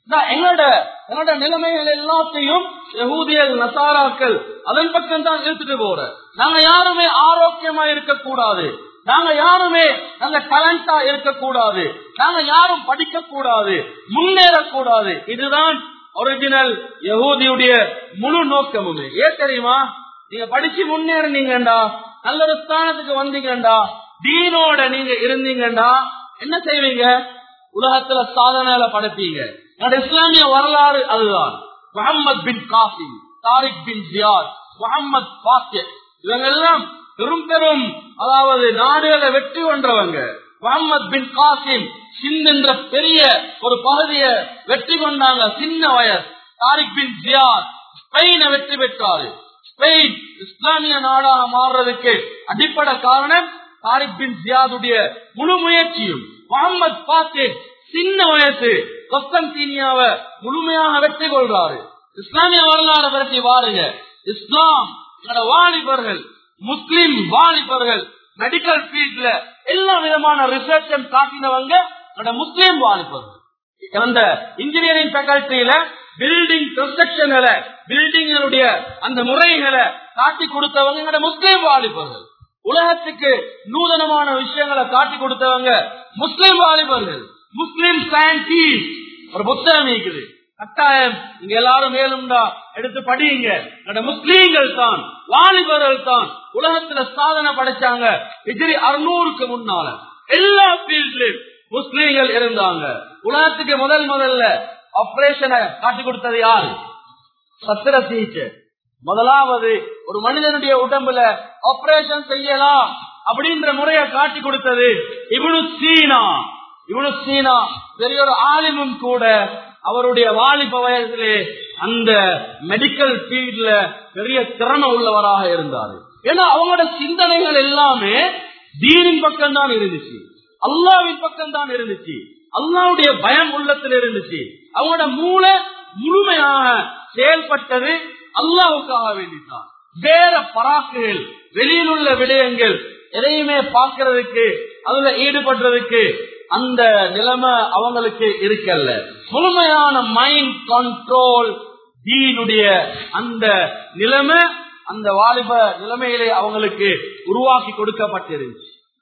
எங்களோட நிலைமைகள் எல்லாத்தையும் யஹூதியல் நசாராக்கள் அதன் பக்கம் தான் எடுத்துட்டு போற. நாங்க யாருமே ஆரோக்கியமா இருக்கக்கூடாது, நாங்க யாருமே நல்ல டேலண்டா இருக்கக்கூடாது, நாங்க யாரும் படிக்க கூடாது, முன்னேறக்கூடாது. இதுதான் ஒரிஜினல் யஹூதியுடைய முழு நோக்கமுமே. ஏன் தெரியுமா? நீங்க படிச்சு முன்னேறினீங்கண்டா, நல்ல ஒரு ஸ்தானத்துக்கு வந்தீங்கண்டா, தீனோட நீங்க இருந்தீங்கண்டா என்ன செய்வீங்க? உலகத்துல சாதனையில படைப்பீங்க. இஸ்லாமிய வரலாறு அதுதான். முஹம்மது பின் காசிம், தாரிக் பின் ஜியாத், முஹம்மது பாக்கிர், இவங்க எல்லாம் பெரும் பெரும் அதாவது நாடுகளை வெற்றி கொண்டவங்க. முஹம்மது பின் காசிம் சிந்த் என்ற பெரிய ஒரு பகுதியை வெற்றி கொண்டாங்க சின்ன வயசு. தாரிக் பின் ஜியாத் ஸ்பெயினை வெற்றி பெற்றாரு. ஸ்பெயின் இஸ்லாமிய நாடாக மாறுறதுக்கு அடிப்படை காரணம் தாரிக் பின் ஜியாதுடைய முழு முயற்சியும். முஹம்மது பாக்கிர் சின்ன வயசு கொஸ்தன்டீனியாவை முழுமையாக வெற்றி கொள்றாரு. இஸ்லாமிய வரலாறு பற்றி பாருங்க. இஸ்லாம் வாலிபர்கள், முஸ்லிம் வாலிபர்கள் மெடிக்கல் ஃபீல்ட்ல எல்லா விதமான ரிசர்ச் காட்டினவங்க முஸ்லிம் வாலிபர்கள். அந்த இன்ஜினியரிங் ஃபேக்கல்டியில பில்டிங் கன்ஸ்ட்ரக்ஷன்களை, பில்டிங்களுடைய அந்த முறைகளை காட்டி கொடுத்தவங்க முஸ்லிம் வாலிபர்கள். உலகத்துக்கு நூதனமான விஷயங்களை காட்டி கொடுத்தவங்க முஸ்லிம் வாலிபர்கள். முஸ்லிம் சயின்டிஸ்ட் ஒரு புத்தகம் இருக்குது, கட்டாயம் இங்க எல்லாரும் மேலும்டா எடுத்து படியுங்க. முஸ்லீம்கள் தான், வாலிபர்கள் தான் உலகத்துல சாதனை படைச்சாங்க. ஹிஜ்ரி 600க்கு முன்னால எல்லா ஃபீல்ட்லயும் முஸ்லீம்கள் இருந்தாங்க. உலகத்துக்கு முதல்ல ஆபரேஷனை காட்டி கொடுத்தது யாரு? சத்திர சிகிச்சை. முதலாவது ஒரு மனிதனுடைய உடம்புல ஆபரேஷன் செய்யலாம் அப்படின்ற முறையை காட்டி கொடுத்தது இப்னு சீனா. இப்னு சீனா பெரிய ஒரு ஆலிமும் கூட. அவருடைய வாலிப வயதிலே அந்த மெடிக்கல் ஃபீல்ட்ல பெரிய திறமை உள்ளவராக இருந்தாரு. ஏன்னா அவங்களோட சிந்தனைகள் எல்லாமே தீனின் பக்கம் தான் இருந்துச்சு, அல்லாஹ்வின் பக்கம் தான் இருந்துச்சு, அல்லாஹ்வுடைய பயம் உள்ளத்தில் இருந்துச்சு. அவங்களோட மூளை முழுமையாக செயல்பட்டது அல்லாஹ்வுக்காக வேண்டித்தான். வேற பராக்குகள், வெளியில் உள்ள விடயங்கள் எதையுமே பார்க்கறதுக்கு, அதுல ஈடுபடுறதுக்கு அந்த நிலைமை அவங்களுக்கு இருக்கல்ல. முழுமையான மைண்ட் கண்ட்ரோல் தீனுடைய அந்த நிலைமை அந்த வாலிப நிலைமையிலே அவங்களுக்கு உருவாக்கி கொடுக்கப்பட்டிருந்துச்சு.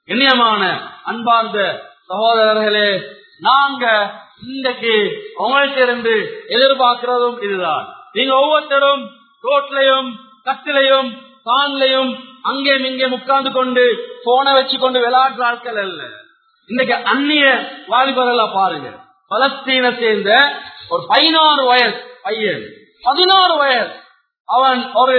கண்ணியமான அன்பார்ந்த சகோதரர்களே, நாங்க இன்றைக்கு உங்கள்கிட்ட இருந்து எதிர்பார்க்கிறதும் இதுதான். நீங்க ஒவ்வொருத்தரும் ரோட்லையும் கட்டிலையும் கான்லையும் அங்கேயும் இங்கே உட்கார்ந்து கொண்டு போனை வச்சு கொண்டு விளையாடுற ஆட்கள் அல்ல. இன்றைக்கு அந்நிய வாலிபர்கள பாருங்க. பலஸ்தீனை சேர்ந்த ஒரு 16 வயசு பையன், 16 வயசு, அவன் ஒரு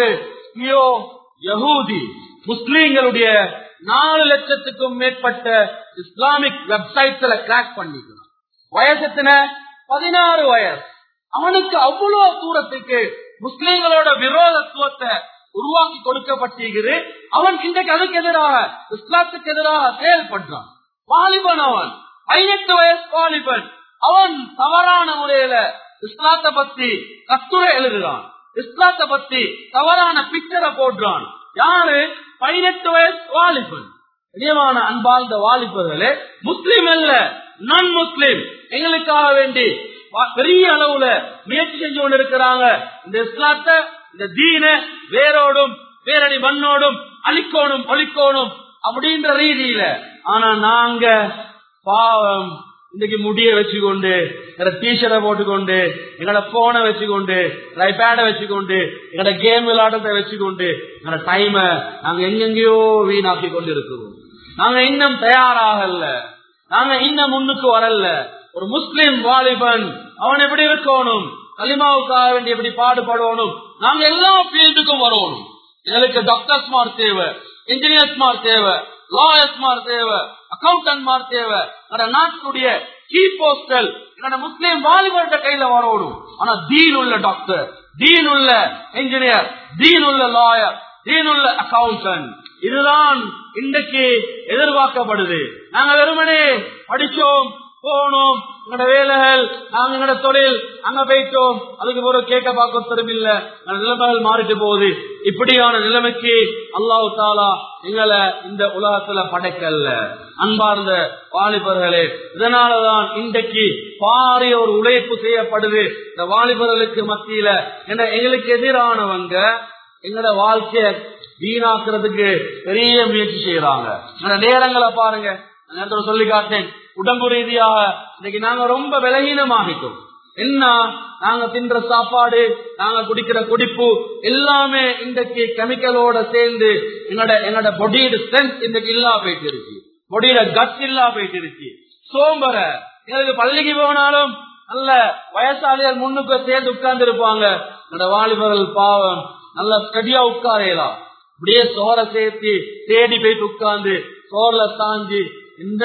யஹூதி முஸ்லீம்களுடைய 4 லட்சத்துக்கும் மேற்பட்ட இஸ்லாமிக் வெப்சைட்ஸ்ல கிராக் பண்ணிக்கிறான். வயசத்தின 16 வயசு. அவனுக்கு அவ்வளவு தூரத்துக்கு முஸ்லீம்களோட விரோதத்துவத்தை உருவாக்கி கொடுக்கப்பட்டிருக்கிறது. அவன் இன்றைக்கு அதுக்கு எதிராக, இஸ்லாத்துக்கு எதிராக செயல்படுறான். வாலிபன், அவன் 18 வயசு வாலிபன். அவன் தவறான முறையில இஸ்லாத்தை பத்தி கட்டுரை எழுதுறான், இஸ்லாத்தை பத்தி தவறான பிக்சரை போடுறான். யாரு? 18 வயசு வாலிபன். நியமான அன்பார்ந்த வாலிபர்களே, முஸ்லிம் அல்ல, நான் முஸ்லிம், எங்களுக்காக வேண்டி பெரிய அளவுல முயற்சி செஞ்சு கொண்டு இருக்கிறாங்க. இந்த இஸ்லாத்தை, இந்த தீன வேரோடும் வேரடி மண்ணோடும் அழிக்கோணும் ஒழிக்கோணும் அப்படின்ற ரீதியில. ஆனா நாங்க பாவம் இன்னைக்கு முடிய வச்சுக்கொண்டு, டீஷர்ட்டை போட்டுக்கொண்டு, எங்களோட போனை வச்சுக்கொண்டு, ஐபேட வச்சுக்கொண்டு, எங்களோட கேம் விளையாட்டத்தை வச்சுக்கொண்டு எங்களோட டைம நாங்க எங்கெங்கயோ வீணாக்கி கொண்டு இருக்கிறோம். நாங்க இன்னும் தயாராகல, நாங்க இன்னும் முன்னுக்கு வரல. ஒரு முஸ்லிம் வாலிபன் அவன் எப்படி இருக்கணும், கலிமாவுக்காக வேண்டி எப்படி பாடுபடணும். நாங்க எல்லா ஃபீல்டுக்கும் வரணும். எங்களுக்கு டாக்டர்ஸ் மார் தேவை, இன்ஜினியர்ஸ் மார் தேவை, லாயர்ஸ் மார் தேவை, அக்கௌண்டன்ட் மார் தேவை. நாட்டுடைய கீ போஸ்டல் என்னோட முஸ்லீம் வாலிபர்கிட்ட கையில வரணும். ஆனா தீன் உள்ள டாக்டர், தீன் உள்ள இன்ஜினியர், தீன் உள்ள லாயர், தீன் உள்ள அக்கௌண்டன்ட், இதுதான் இன்றைக்கு எதிர்பார்க்கப்படுது. நாங்க வெறுமனே படிச்சோம், போனோம், எங்களோட வேலைகள், நாங்க எங்களோட தொழில், அங்க போயிட்டோம், அதுக்கு ஒரு கேட்க பார்க்க திரும்பில்ல, நிலைமைகள் மாறிட்டு போகுது. இப்படியான நிலைமைக்கு அல்லாஹ் தாலா எங்களை இந்த உலகத்துல படைக்கல்ல. அன்பார்ந்த வாலிபர்களே, இதனாலதான் இன்றைக்கு பாரிய ஒரு உழைப்பு செய்யப்படுது இந்த வாலிபர்களுக்கு மத்தியில. எங்களுக்கு எதிரானவங்க எங்களோட வாழ்க்கைய வீணாக்குறதுக்கு பெரிய முயற்சி செய்யறாங்க. நேரங்களை பாருங்க, நேரத்தோட சொல்லி காட்டேன். உடம்பு ரீதியாக இன்னைக்கு நாங்க ரொம்ப பலகீனமாகிட்டோம். என்ன, நாங்க தின்ற சாப்பாடு, நாங்க குடிக்கிற குடிப்பு எல்லாமே இன்றைக்கு கெமிக்கலோட சேர்ந்து எங்களோட பொடியோட ஸ்ட்ரென்த் இன்றைக்கு இல்லா போயிட்டு இருக்கு, பொடியோட கட் இல்லா போயிட்டு இருக்கு. சோம்பர எங்களுக்கு பள்ளிக்கு போனாலும் நல்ல வயசாளிகள் முன்னுக்கு சேர்ந்து உட்கார்ந்து இருப்பாங்க. என்னோட வாலிபர்கள் பாவம் நல்ல ஸ்டடியா உட்காரலாம், அப்படியே சோற சேர்த்து தேடி போயிட்டு உட்கார்ந்து சோர்ல தாஞ்சி என்ன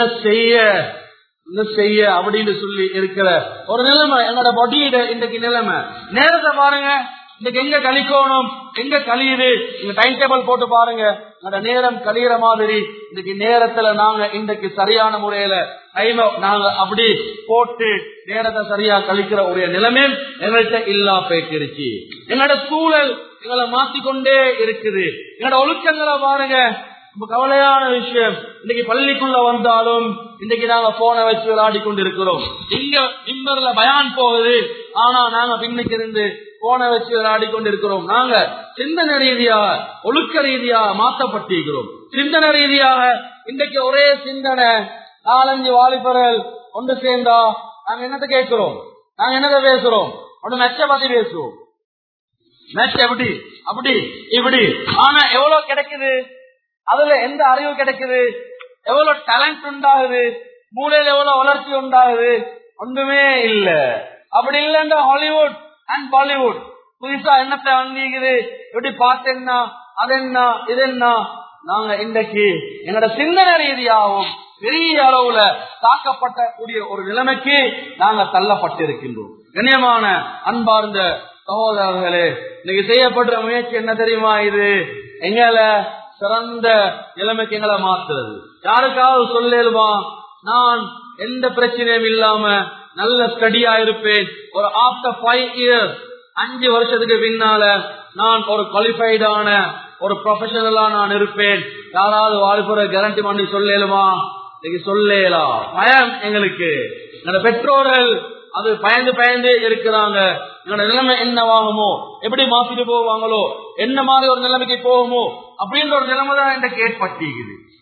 செய்ய அப்படின்னு சொல்லி இருக்கிற ஒரு நிலைமை என்னோட பொடியிட இன்றைக்கு நிலைமை. நேரத்தை பாருங்க, இன்னைக்கு எங்க கழிக்கணும், எங்க கழியுது, நீங்க டைம் டேபிள் போட்டு பாருங்க. என்னோட நேரம் கழியிற மாதிரி இன்னைக்கு நேரத்துல நாங்க இன்றைக்கு சரியான முறையில டைம் நாங்க அப்படி போட்டு நேரத்தை சரியா கழிக்கிற ஒரு நிலைமை எங்கள்கிட்ட இல்லா போயிட்டு. என்னோட சூழல் எங்களை மாத்திக்கொண்டே இருக்குது. என்னோட ஒழுக்கங்களை பாருங்க, ரொம்ப கவலையான விஷயம். இன்னைக்கு பள்ளிக்குள்ள வந்தாலும் இன்னைக்கு நாங்க போனை வச்சு விளையாடி கொண்டு இருக்கிறோம். இங்க இம்பர்ல பயான் போகுது, ஆனா நாங்க பின்னுக்கு இருந்து போனை வச்சு விளையாடி கொண்டு இருக்கிறோம். நாங்க சிந்தனை ரீதியாக ஒழுக்க ரீதியாக மாற்றப்பட்டிருக்கிறோம். சிந்தனை ரீதியாக இன்றைக்கு ஒரே சிந்தனை. 4-5 வாலிபர்கள் ஒன்று சேர்ந்தா நாங்க என்னத்தை கேட்கிறோம், நாங்க என்னத்தை பேசுறோம், ஒன்று மெச்ச பத்தி பேசுவோம். மெச்ச எப்படி அப்படி இப்படி. ஆனா எவ்வளவு கிடைக்குது, அதுல எந்த அறிவு கிடைக்குது, எவ்வளவு டேலண்ட் உண்டாகுது, மூளையில எவ்வளவு வளர்ச்சி உண்டாகுது, ஒன்றுமே இல்ல. அப்படி இல்லைன்னா ஹாலிவுட் அண்ட் பாலிவுட் புதுசா என்னத்தை வந்தீங்குது, எப்படி பாட்டு என்ன, அது என்ன, இது என்ன. நாங்க இன்றைக்கு என்னோட சிந்தனை ரீதியாகவும் பெரிய அளவுல தாக்கப்படக்கூடிய ஒரு நிலைமைக்கு நாங்க தள்ளப்பட்டிருக்கின்றோம். கண்ணியமான அன்பார்ந்த சகோதரர்களே, இன்னைக்கு செய்யப்படுற முயற்சி என்ன தெரியுமா? இது எங்களை சிறந்த நிலைமைக்கு எங்களை மாத்துறது. யாருக்காவது சொல்லுமா, நான் எந்த பிரச்சனையும் இல்லாம நல்ல ஸ்டடியா இருப்பேன், ஒரு ஆஃப்டர் 5 இயர்ஸ் 5 வருஷத்துக்கு பின்னால நான் ஒரு குவாலிஃபைடான ஒரு ப்ரொஃபஷனலா நான் இருப்பேன், யாராவது வாலிபரை கேரண்டி பண்ணி சொல்லுமா? இன்னைக்கு சொல்லலாம். பயம் எங்களுக்கு. எங்க பெற்றோர்கள் அது பயந்து இருக்கிறாங்க. எங்களோட நிலைமை என்னவாகுமோ, எப்படி மாத்திட்டு போவாங்களோ, என்ன மாதிரி ஒரு நிலைமைக்கு போகுமோ அப்படின்ற ஒரு நிலைமை தான் இன்றைக்கு ஏற்பட்டிருக்குது.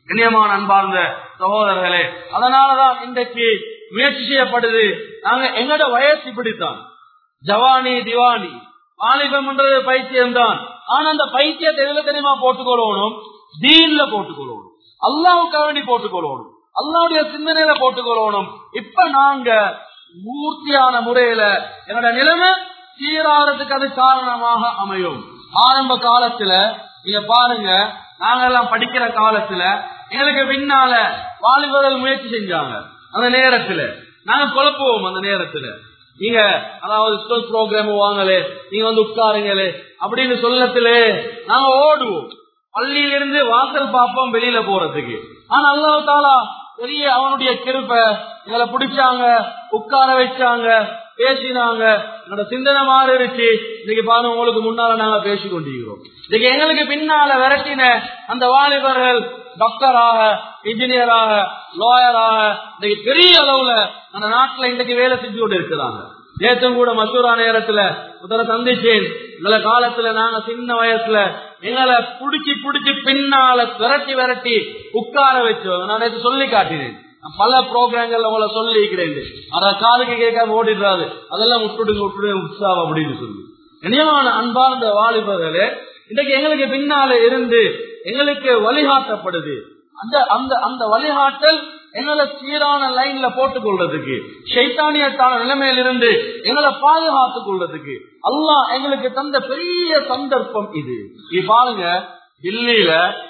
கண்ணியமான அன்பார்ந்த சகோதரர்களே, அதனாலதான் இன்றைக்கு முயற்சி செய்யப்படுது. நாங்க எங்கட வயசு இப்படித்தான், ஜவானி திவானி வாலிபம் என்றது பைத்தியம் தான். ஆனா அந்த பைத்தியத்தை எதுல தெரியுமா போட்டுக்கொள்ளணும்? தீன்ல போட்டுக்கொள்ளணும், அல்லாஹ்வுக்காக வேண்டி போட்டுக்கொள்ளணும், அல்லாஹ்வுடைய சிந்தனையில போட்டுக்கொள்ளணும். இப்ப நாங்க பூர்த்தியான முறையில என்னோட நிலைமை சீராறதுக்கு அது காரணமாக அமையும். ஆரம்ப காலத்துல நீங்க பாருங்க, நாங்க எல்லாம் படிக்கிற காலத்துல எங்களுக்கு பின்னால வாலிபர்கள் முயற்சி செஞ்சாங்க. அந்த நேரத்துல நாங்க குழப்புவோம். அந்த நேரத்துல நீங்க அதாவது ஸ்கூல் ப்ரோக்ராம் வாங்கலே, நீங்க வந்து உட்காருங்களே அப்படின்னு சொல்லத்திலே நாங்க ஓடுவோம். பள்ளியிலிருந்து வாசல் பார்ப்போம் வெளியில போறதுக்கு. ஆனா அல்லாஹ் தஆலா பெரிய அவனுடைய கிருபை, எங்களை பிடிச்சாங்க, உட்கார வச்சாங்க, பேசினாங்க, என்னோட சிந்தனை மாறிடுச்சு. இன்னைக்கு பாருங்க, உங்களுக்கு முன்னால நாங்க பேசிக் கொண்டிருக்கிறோம். இன்னைக்கு எங்களுக்கு பின்னால விரட்டின அந்த வாலிபர்கள் டாக்டராக, இன்ஜினியராக, லாயராக இன்னைக்கு பெரிய அளவுல அந்த நாட்டுல இன்னைக்கு வேலை செஞ்சு கொண்டு இருக்கிறாங்க. நேற்றும் கூட மசூரா நேரத்துல முதல்ல சந்திச்சேன். எங்களை காலத்துல நாங்க சின்ன வயசுல எங்களை புடிச்சு பின்னால விரட்டி விரட்டி உட்கார வச்சோம். நான் நேற்று சொல்லி காட்டினேன், பல ப்ரோக்ராம்கள் உங்களை சொல்லிக்கிறேன். அத காலுக்கு கேட்காம ஓடிடுறாரு, அதெல்லாம் விட்டுடுங்க உற்சாகம் அப்படின்னு சொல்லி. இனியமான அன்பார்ந்த வாலிபர்களே, இன்னைக்கு எங்களுக்கு பின்னால இருந்து எங்களுக்கு வழிகாட்டப்படுது. அந்த வழிகாட்டல் எங்களை சீரான லைன்ல போட்டுக் கொள்றதுக்கு, ஷைத்தானியத்தான நிலைமையிலிருந்து எங்களை பாதுகாத்துக் கொள்றதுக்கு அல்லாஹ் எங்களுக்கு தந்த பெரிய சந்தர்ப்பம் இது. பாருங்க, டெல்லியில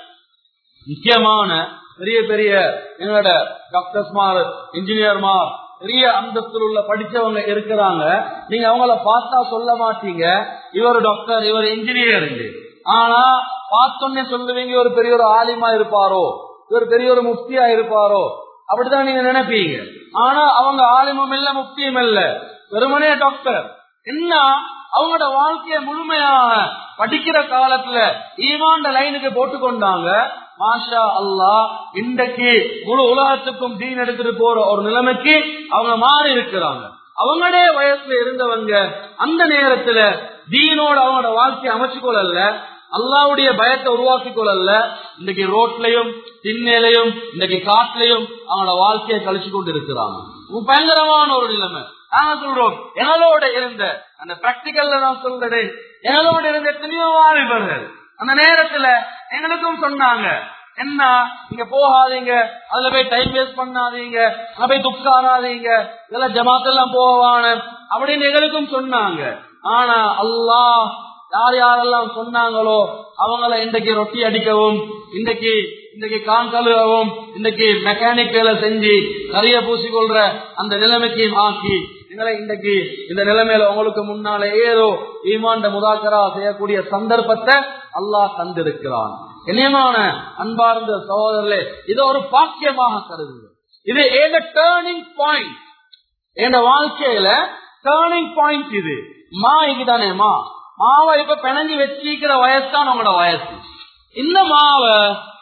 முக்கியமான பெரிய பெரிய எங்களோட டாக்டர்ஸ்மார், இன்ஜினியர்மார், பெரிய அந்தஸ்தில் உள்ள படிச்சவங்க இருக்கிறாங்க. நீங்க அவங்கள பார்த்தா சொல்ல மாட்டீங்க இவர் டாக்டர், இவர் இன்ஜினியர். ஆனா பார்த்தோன்னே சொல்லுவீங்க ஒரு பெரிய ஒரு ஆலிமா இருப்பாரோ, இவர் பெரிய ஒரு முஃப்தியா இருப்பாரோ, அப்படிதான் நீங்க நினைப்பீங்க. ஆனா அவங்க ஆலிமும் இல்ல, முஃப்தியும் இல்ல, வெறுமனே டாக்டர். என்ன அவங்களோட வாழ்க்கைய முழுமையாக படிக்கிற காலத்துல ஈமான் லைனுக்கு போட்டுக்கொண்டாங்க. மாஷா அல்லாஹ், இன்றைக்கு முழு உலகத்துக்கும் தீன் எடுத்துட்டு போற ஒரு நிலைமைக்கு அவங்க மாறி இருக்கிறாங்க. அவங்களே வயசுல இருந்தவங்க அந்த நேரத்துல தீனோட அவங்களோட வாழ்க்கையை அமைச்சு கொள்ளல, அல்லாஹ்வுடைய பயத்தை உருவாக்கி கொள்ளல. இன்னைக்கு ரோட்லயும் திண்ணையிலையும் இன்னைக்கு காட்டுலயும் அவங்களோட வாழ்க்கையை கழிச்சு கொண்டு இருக்கிறாங்க. பயங்கரமான ஒரு நிலைமை. நாங்க சொல்றோம், எங்களோட இருந்த அந்த பிராக்டிகல்ல நான் சொல்றேன், எங்களோட இருந்த எத்தனையோ வாலிபர்கள் அந்த நேரத்துல எங்களுக்கும் சொன்னாங்க, என்ன நீங்க போகாதீங்க, அதுல போய் டைம் வேஸ்ட் பண்ணாதீங்க, அங்க போய் துக்காராதீங்க, இதெல்லாம் ஜமாத்தெல்லாம் போவான அப்படின்னு எங்களுக்கும் சொன்னாங்க. ஆனா அல்லாஹ் யார் யாரெல்லாம் சொன்னாங்களோ அவங்கள இன்றைக்கு ரொட்டி அடிக்கவும், இன்றைக்கு கான் கழுவவும், இன்றைக்கு மெக்கானிக் வேலை செஞ்சு கரிய பூசிக்கொள்ற அந்த நிலைமைக்கு ஆக்கி எங்களை இன்றைக்கு இந்த நிலைமையில உங்களுக்கு முன்னால ஏதோ ஈமான் முதாக்கரா செய்யக்கூடிய சந்தர்ப்பத்தை அல்லாஹ் தந்திருக்கிறான். இனியமான அன்பார்ந்த சகோதரர்களே, இது ஒரு பாக்கியமாக கருதுங்க. இது ஏதோ டேர்னிங் பாயிண்ட், என் வாழ்க்கையில டேர்னிங் பாயிண்ட். இது இதுதானே மாவை இப்ப பிணைஞ்சி வச்சிக்கிற வயசு தான் உங்களோட வயசு. இந்த மாவை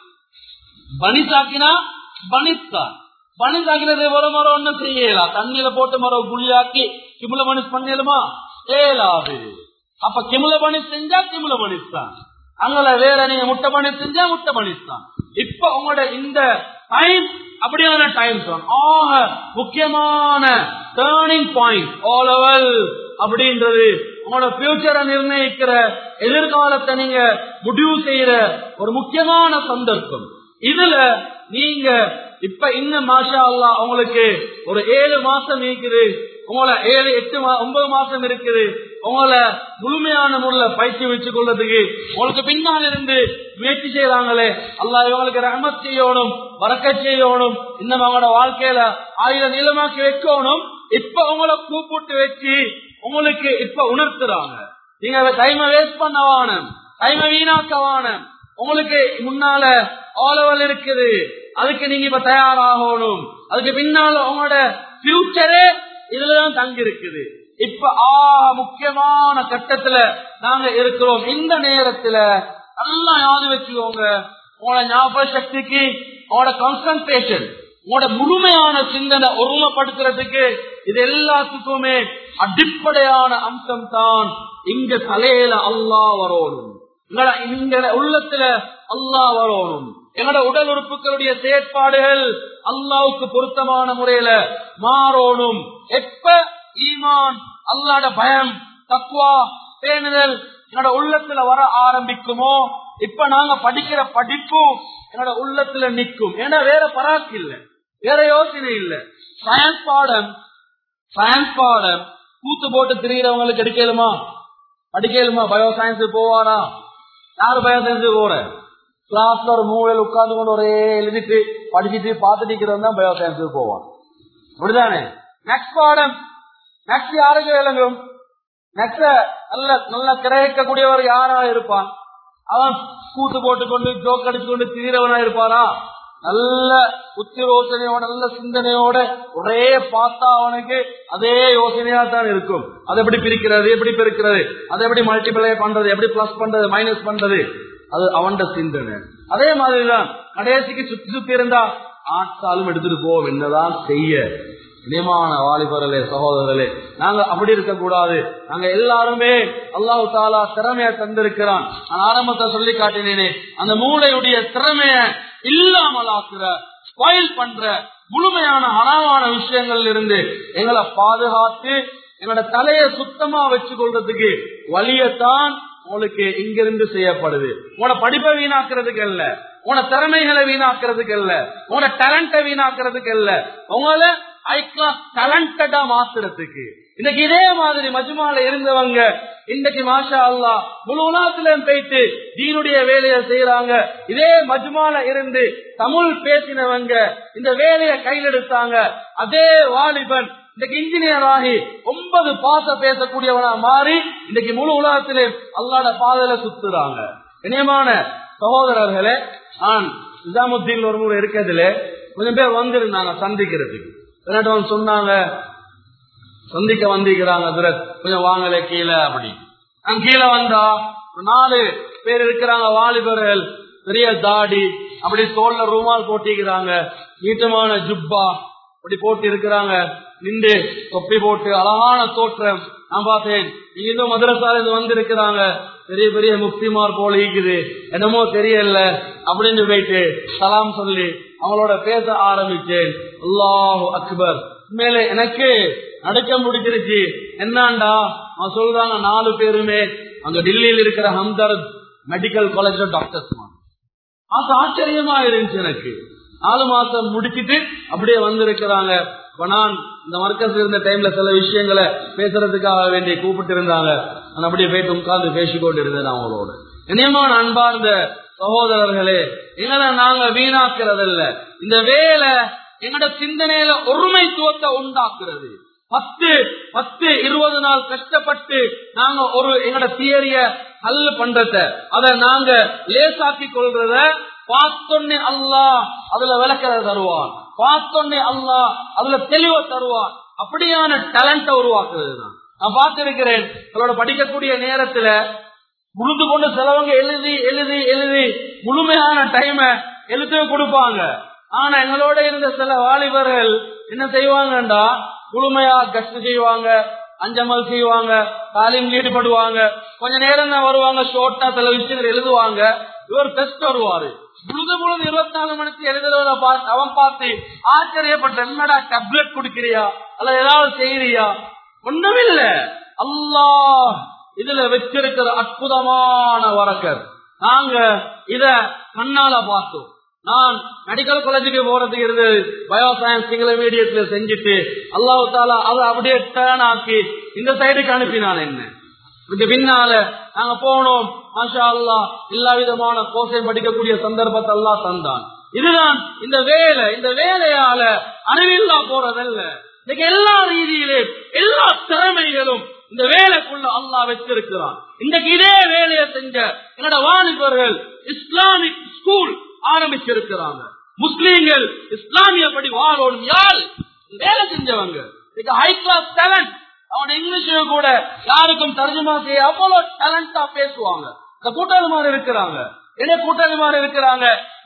பனிசாக்கினா பனித்தான், பனிசாக்கினது ஒரு மரம் ஒன்னும் செய்யலாம். தண்ணியில போட்டு மரம் குழியாக்கி கிமுல பனிஸ் பண்ணலுமா? ஏலாது. அப்ப கிமுல பனிஸ் செஞ்சா கிமுல பனிஸ் தான், அங்கள வேற நீங்க முட்டை பனிஸ் செஞ்சா முட்டை பனிஸ் தான். இப்ப உங்களோட இந்த டைம் அப்படியான டைம் தான் ஆக முக்கியமான டேர்னிங் பாயிண்ட். ஆல் ஓவர் அப்படின்றது உங்களோட ஃபியூச்சரை நிர்ணயிக்கிற, எதிர்காலத்தை நீங்க முடிவு செய்யற ஒரு முக்கியமான சந்தர்ப்பம். இதுல நீங்க இப்ப இன்னும் மாஷா அல்லாஹ் உங்களுக்கு ஒரு 7 மாசம் இருக்குது, உங்களை 7, 8, 9 மாசம் இருக்குது. உங்களை முழுமையான முறையில் பயிற்சி வச்சுக் கொள்றதுக்கு உங்களுக்கு பின்னால் இருந்து முயற்சி செய்யறாங்களே, அல்லாஹ் இவங்களுக்கு ரஹ்மத் செய்யணும், பரக்கத் செய்யணும், இன்னும் அவங்களோட வாழ்க்கையில 1000 நீளமாக்கி வைக்கணும். இப்ப உங்களை கூப்பிட்டு வச்சு உங்களுக்கு இப்ப உணர்த்துறாங்க, நீங்க டைமை வேஸ்ட் பண்ணவான, டைமை வீணாக்கவான, உங்களுக்கு முன்னால ஆலவல் இருக்குது, அதுக்கு நீங்க இப்ப தயாராகணும். அதுக்கு பின்னால உங்களோட ஃபியூச்சரே இதுலதான் தங்கி இருக்குது. இப்ப முக்கியமான கட்டத்துல நாங்க இருக்கிறோம். இந்த நேரத்துல நல்லா யாது வச்சுக்கோங்க, உங்களோட ஞாபக சக்திக்கு, உங்களோட கான்சன்ட்ரேஷன், உங்களோட முழுமையான சிந்தனை ஒருமைப்படுத்துறதுக்கு இது எல்லாத்துக்குமே அடிப்படையான அம்சம் தான் இங்க தலையில அல்லாஹ் வரணும், இங்க உள்ளத்துல அல்லாஹ் வரணும். எங்களோட உடல் உறுப்புகளுடைய செயற்பாடுகள் அல்லாஹ்வுக்கு பொருத்தமான முறையில மாறணும். எப்ப ஈமான், அல்லாஹ்வுட பயம், தக்வா, பேணுதல் என்னோட உள்ளத்துல வர ஆரம்பிக்குமோ, இப்ப நாங்க படிக்கிற படிப்பு என்னோட உள்ளத்துல நிக்கும். ஏன்னா வேற பராக்கு இல்ல, வேற யோசனை இல்ல. சயின்ஸ் பாடம் கூத்து போட்டு திரிகிறவங்களுக்கு எடுக்கலுமா? படிக்கலுமா? பயோ சயின்ஸ் போவாரா? யாரு பயோ சயின்ஸ் போற? கிளாஸ்ல ஒரு மூலையில் உட்கார்ந்து கொண்டு ஒரே எழுதிட்டு படிச்சுட்டு பாத்துட்டு தான் பயோ சயின்ஸ் போவான். அப்படிதானே? நெக்ஸ்ட் பாடம் நெக்ஸ்ட் யாருக்கு விளங்கும்? நெக்ஸ்ட் நல்ல கிரகிக்கக்கூடியவர் யாரா இருப்பான்? அவன் கூத்து போட்டுக்கொண்டு ஜோக் அடிச்சுக்கொண்டு திரிகிறவனா இருப்பாரா? நல்ல புத்தி யோசனையோட நல்ல சிந்தனையோட ஒரே பார்த்தா அவனுக்கு அதே யோசனையா தான் இருக்கும். அதை எப்படி பிரிக்கிறது, எப்படி பெருக்கிறது, அதை எப்படி மல்டிப்ளை பண்றது, எப்படி பிளஸ் பண்றது, மைனஸ் பண்றது, அது அவன் சிந்தனை. அதே மாதிரிதான் கடைசிக்கு சுத்தி இருந்தா ஆட்சாலும் எடுத்துட்டு போவோம். என்னதான் செய்ய? இனிமான வாலிபர்களே, சகோதரர்களே, நாங்க அப்படி இருக்க கூடாது. நாங்க எல்லாருமே அல்லாஹ் தஆலா திறமைய தந்திருக்கிறான். நான் ஆரம்பத்தை சொல்லி காட்டினேனே, அந்த மூளையுடைய திறமைய இல்லாமலாக்குற, ஸ்பாயில் பண்ற முழுமையான ஹராமான விஷயங்கள் இருந்து எங்களை பாதுகாத்து எங்களோட தலையை சுத்தமா வச்சு கொள்றதுக்கு வழியத்தான் உங்களுக்கு இங்கிருந்து செய்யப்படுது. உங்களோட படிப்பை வீணாக்குறதுக்கு அல்ல, உங்களோட திறமைகளை வீணாக்குறதுக்கு அல்ல, உங்களோட டேலண்ட வீணாக்குறதுக்கு அல்ல, உங்களை ஹை கிளாஸ் டேலண்டடா மாத்துறதுக்கு. இன்னைக்கு இதே மாதிரி மஜ்மால இருந்தவங்க இன்னைக்கு மாஷா அல்லாஹ் முழு உலகத்திலும் போயிட்டு தீனுடைய வேலையை செய்யறாங்க. இதே மஜ்மால இருந்து தமிழ் பேசினவங்க இந்த வேலையை கையில் எடுத்தாங்க. அதே வாலிபன் இன்னைக்கு இன்ஜினியர் ஆகி 9 பாச பேசக்கூடியவனா மாறி இன்னைக்கு முழு உலகத்திலே அல்லாஹ்வுடைய பாதையில சுத்துறாங்க. இனியமான சகோதரர்களே, நான் நிஜாமுத்தீன் ஒரு முறை இருக்கிறதுல கொஞ்சம் பேர் வந்திருந்தாங்க சந்திக்கிறதுக்கு. சொன்னாங்க, சந்திக்க வந்திருக்கிறாங்க, கொஞ்சம் வாங்கல கீழே. அப்படி நான் கீழே வந்தா 4 பேர் இருக்கிறாங்க, வாலிபர்கள், பெரிய தாடி, அப்படி தோல்ல ரூமால் போட்டிக்கிறாங்க, நீட்டமான ஜுப்பா அப்படி போட்டு இருக்கிறாங்க, நின்று தொப்பி போட்டு அழகான தோற்றம். நான் பார்த்தேன், இங்க மதரசால இருந்து வந்திருக்கிறாங்க, பெரிய பெரிய முஃப்திமார் போல இருக்குது, என்னமோ தெரியல அப்படின்னு போயிட்டு சலாம் சொல்லி அவங்களோட பேச ஆரம்பிச்சேன். அல்லாஹு அக்பர். மேல எனக்கு நடுக்கம் முடிச்சிருச்சு. என்னாண்டா அவன் சொல்றாங்க, 4 பேருமே அங்க டெல்லியில் இருக்கிற ஹம்தர்த் மெடிக்கல் காலேஜ்ல டாக்டர்ஸ். ஆச்சரியமா இருந்துச்சு எனக்கு. 4 மாசம் முடிச்சிட்டு அப்படியே வந்திருக்கிறாங்க. நான் இந்த மர்க்கஸ் இருந்த டைம்ல சில விஷயங்களை பேசுறதுக்காக வேண்டி கூப்பிட்டு இருந்தாங்க. நான் அப்படியே போயிட்டு உட்கார்ந்து பேசிக்கொண்டு இருந்தேன் அவங்களோட. இனியமான அன்பார்ந்த சகோதரர்களே, எங்களை நாங்க வீணாக்குறதில்ல. இந்த வேலை எங்களோட சிந்தனையில ஒருமைத்துவத்தை உண்டாக்குறது. 10-20 நாள் கஷ்டப்பட்டு நாங்க ஒரு எங்களோட தியரிய ஹல் பண்றத, அதை நாங்க லேசாக்கி கொள்றத பார்த்தொன்னே அல்லாஹ் அதுல விளக்கற தருவான், பார்த்தொன்னே அல்லாஹ் அதுல தெளிவ தருவான். அப்படியான டேலண்ட உருவாக்குறது தான் நான் பார்த்திருக்கிறேன். அவளோட படிக்கக்கூடிய நேரத்துல முழுது கொண்டு சிலவங்க எழுதி எழுதி எழுதி முழுமையான டைம எழுத்து கொடுப்பாங்க. ஆனா எங்களோட இருந்த சில வாலிபர்கள் என்ன செய்வாங்கண்டா, முழுமையா கஷ்ட செய்வாங்க, அஞ்சமல் செய்வாங்க, தாலீம் ஈடுபடுவாங்க, கொஞ்ச நேரம் தான் வருவாங்க, ஷோர்ட்டா சில விஷயங்கள் எழுதுவாங்க. இவர் டெஸ்ட் வருவாரு, முழுது 24 மணிக்கு எழுதுறத பார்த்து அவன் பார்த்து ஆச்சரியப்பட்ட, என்னடா டேப்லெட் குடிக்கிறியா அல்ல ஏதாவது செய்யறியா? ஒண்ணுமில்ல, அல்லாஹ் இதுல வச்சிருக்கிற அற்புதமான வரக்கர். நாங்க இத கண்ணால பார்த்தோம். நான் மெடிக்கல் காலேஜுக்கு போறதுக்கு இருந்து பயோசயின்ஸ் இன்டர்மீடியட்ல செஞ்சுட்டு அல்லாஹ் தாலா அதை அப்படியே டர்ன் ஆக்கி இந்த சைடுக்கு அனுப்பினான். என்ன இதுக்கு பின்னால நாங்க போனோம், மாஷா அல்லாஹ் எல்லா விதமான கோர்ஸையும் படிக்கக்கூடிய சந்தர்ப்பத்தை அல்லாஹ் தந்தான். இதுதான் இந்த வேலை. இந்த வேலையால அறிவில்லா போறதல்ல. இன்னைக்கு எல்லா ரீதியிலே எல்லா திறமைகளும் இந்த வேலைக்குள்ள அல்லாஹ் வச்சிருக்கிறான். இன்றைக்கு இதே வேலையை செஞ்ச என்னோட வாலிபர்கள் இஸ்லாமிக் ஸ்கூல் ஆரம்பிச்சிருக்கிறாங்க. முஸ்லீம்கள் இஸ்லாமிய படி வாழணும் யார் வேலை செஞ்சவங்க. High class talent. அவன் இங்கிலீஷ் கூட யாருக்கும் தர்ஜுமா செய்ய அவ்வளவு டேலண்டா பேசுவாங்க. இந்த கூட்டாளிமார் இருக்கிறாங்க, என்ன கூட்டாளிமார் இருக்கிறாங்க.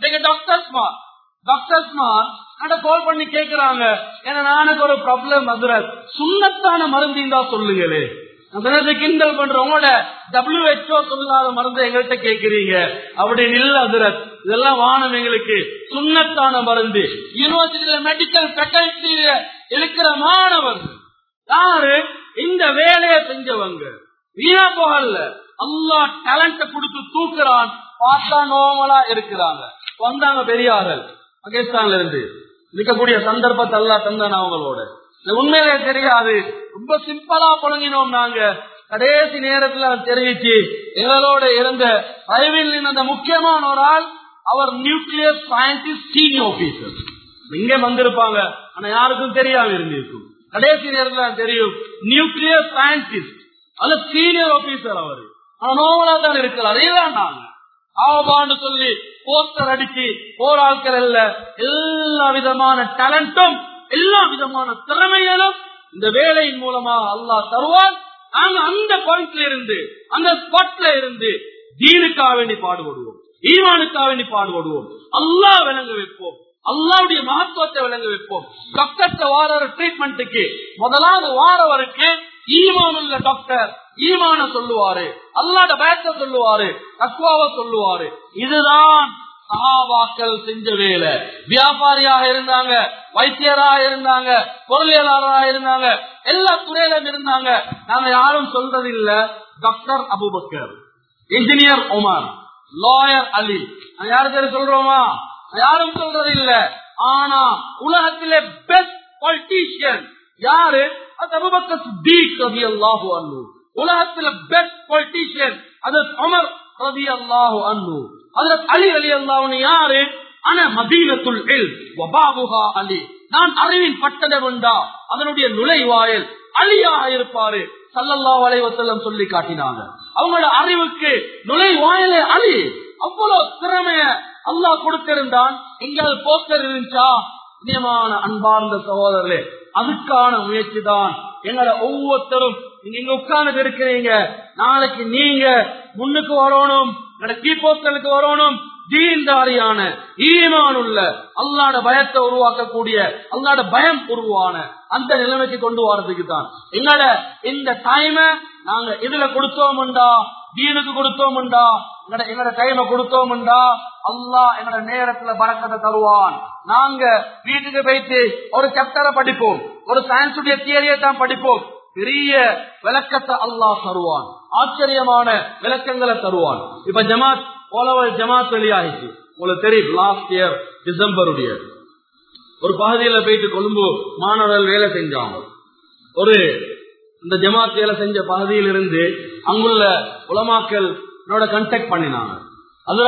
டாக்டர்ஸ்மார் கால் பண்ணி கேட்கிறாங்க, ஏன்னா நானுக்கு ஒரு ப்ராப்ளம், அதுல சுண்ணத்தான மருந்து இருந்தா சொல்லுங்களே. கிண்டல் பண்றவங்களோட WHO சொல்லாத மருந்து எங்கள்கிட்ட கேட்கிறீங்க அப்படின்னு இல்ல ஹஜ்ரத். இதெல்லாம் வானம் எங்களுக்கு சுன்னத்தான மருந்து. யூனிவர்சிட்டியில மெடிக்கல் ஃபேக்கல்டியில இருக்கிற மாணவர்கள் யாரு இந்த வேலையை செஞ்சவங்க வீணா போகல. அல்லாஹ் டேலண்ட கொடுத்து தூக்குறான். பார்த்தா நோமலா இருக்கிறாங்க. வந்தாங்க பெரியார்கள் பாகிஸ்தான்ல இருந்து இருக்கக்கூடிய சந்தர்ப்பத்தை எல்லாம் தந்தான அவங்களோட. உண்மையிலே தெரியாது, ரொம்ப சிம்பிளா புழங்கினோம். நாங்க கடைசி நேரத்துல தெரிவிச்சு எங்களோட இருந்த அறிவில் அந்த முக்கியமான ஒரு ஆள், அவர் நியூக்ளியர் சயின்டிஸ்ட் சீனியர் ஆபீசர். இங்க வந்திருப்பாங்க, ஆனா யாருக்கும் தெரியாம இருந்திருக்கும். கடைசி நேரத்துல தெரியும் நியூக்ளியர் சயின்டிஸ்ட், அது சீனியர் ஆபீசர். அவரு ஆனா நோவலா தான் இருக்கிறார். இதுதான் நாங்க ஆபான்னு சொல்லி போஸ்டர் அடிச்சு போற ஆட்கள் அல்ல. எல்லா விதமான டேலண்டும் எல்லா விதமான திறமைகளும் இந்த வேலையின் மூலமா அல்லாஹ் தருவான். நாங்க அந்த பாயிண்ட்ல இருந்து அந்த ஸ்பாட்ல இருந்து தீனுக்காக வேண்டி பாடுபடுவோம், ஈமானுக்காக வேண்டி பாடுபடுவோம். அல்லாஹ் விளங்க வைப்போம், அல்லாஹ்வுடைய மகத்துவத்தை விளங்க வைப்போம். டாக்டர் வார ட்ரீட்மெண்ட்டுக்கு முதலாவது வாரவருக்கு ஈமான் உள்ள டாக்டர் ஈமான சொல்லுவாரு, அல்லாஹ்ட பயத்தை சொல்லுவாரு, தக்வாவை சொல்லுவாரு. இதுதான் சஹாபாக்கள் செஞ்ச வேலை. வியாபாரியாக இருந்தாங்க, வைத்தியராக இருந்தாங்க, பொருளியலாளராக இருந்தாங்க, எல்லா துறையிலும் இருந்தாங்க. நாங்க யாரும் சொல்றது இல்ல doctor Abubakar, engineer Umar, lawyer Ali, யாரு சொல்றோமா? யாரும் சொல்றது இல்ல. ஆனா உலகத்திலே பெஸ்ட் பொலிட்டீஷியன் யாரு? அது அபூபக்கர் சித்தீக் ரலியல்லாஹு அன்ஹு. உலகத்திலே பெஸ்ட் பொலிட்டீஷியன் அது உமர் ரலியல்லாஹு அன்ஹு. ஹஜ்ரத் அலி ரலியல்லாஹு அன்ஹு யாரு? அன மதீனத்துல் இல்ம் வ பாபுஹா அலி. நான் அறிவின் பட்டணம் உண்டா அதனுடைய நுழைவாயில் அலியாக இருப்பாரு ஸல்லல்லாஹு அலைஹி வஸல்லம் சொல்லி காட்டினாங்க. அவங்களோட அறிவுக்கு நுழைவாயிலே அலி. அவ்வளவு திறமைய அல்லாஹ் கொடுத்திருந்தான். எங்கேயாவது போஸ்டர் இருந்துச்சா? நியமான அன்பார்ந்த சகோதரர்களே, அதுக்கான முயற்சி தான் எங்களை ஒவ்வொருத்தரும் நீங்க உட்கார்ந்து இருக்கிறீங்க. நாளைக்கு நீங்க முன்னுக்கு வரணும், கீ போஸ்டருக்கு வரணும். தீன்தாரியான ஈமான் உள்ள அல்லாஹ்வுடைய பயத்தை உருவாக்கக்கூடிய அல்லாஹ்வுடைய பயம் உருவான அந்த நிலைமைக்கு கொண்டு வரதுக்கு தான் எங்களோட இந்த டைம நாங்க இதுல கொடுத்தோம்டா, தீனுக்கு கொடுத்தோம்டா, எங்களோட டைம கொடுத்தோம்டா, அல்லாஹ் எங்களோட நேரத்துல பரக்கத்தை தருவான். நாங்க வீட்டுக்கு போயிட்டு ஒரு சாப்டரை படிப்போம், ஒரு சயின்ஸ் உடைய தியரியை தான் படிப்போம், பெரிய விளக்கத்தை அல்லாஹ் தருவான், ஆச்சரியமான விளக்கங்களை தருவான். இப்ப ஜமாத் ஜமாத் வெளியாகிச்சு, உங்களுக்கு தெரியும். லாஸ்ட் இயர் டிசம்பருடைய ஒரு பகுதியில போயிட்டு கொழும்பு மாணவர்கள் வேலை செஞ்சாங்க. ஒரு இந்த ஜமாத் வேலை செஞ்ச பகுதியில் இருந்து அங்குள்ள உலமாக்கள் கண்டாக்ட் பண்ணினாங்க. அதுல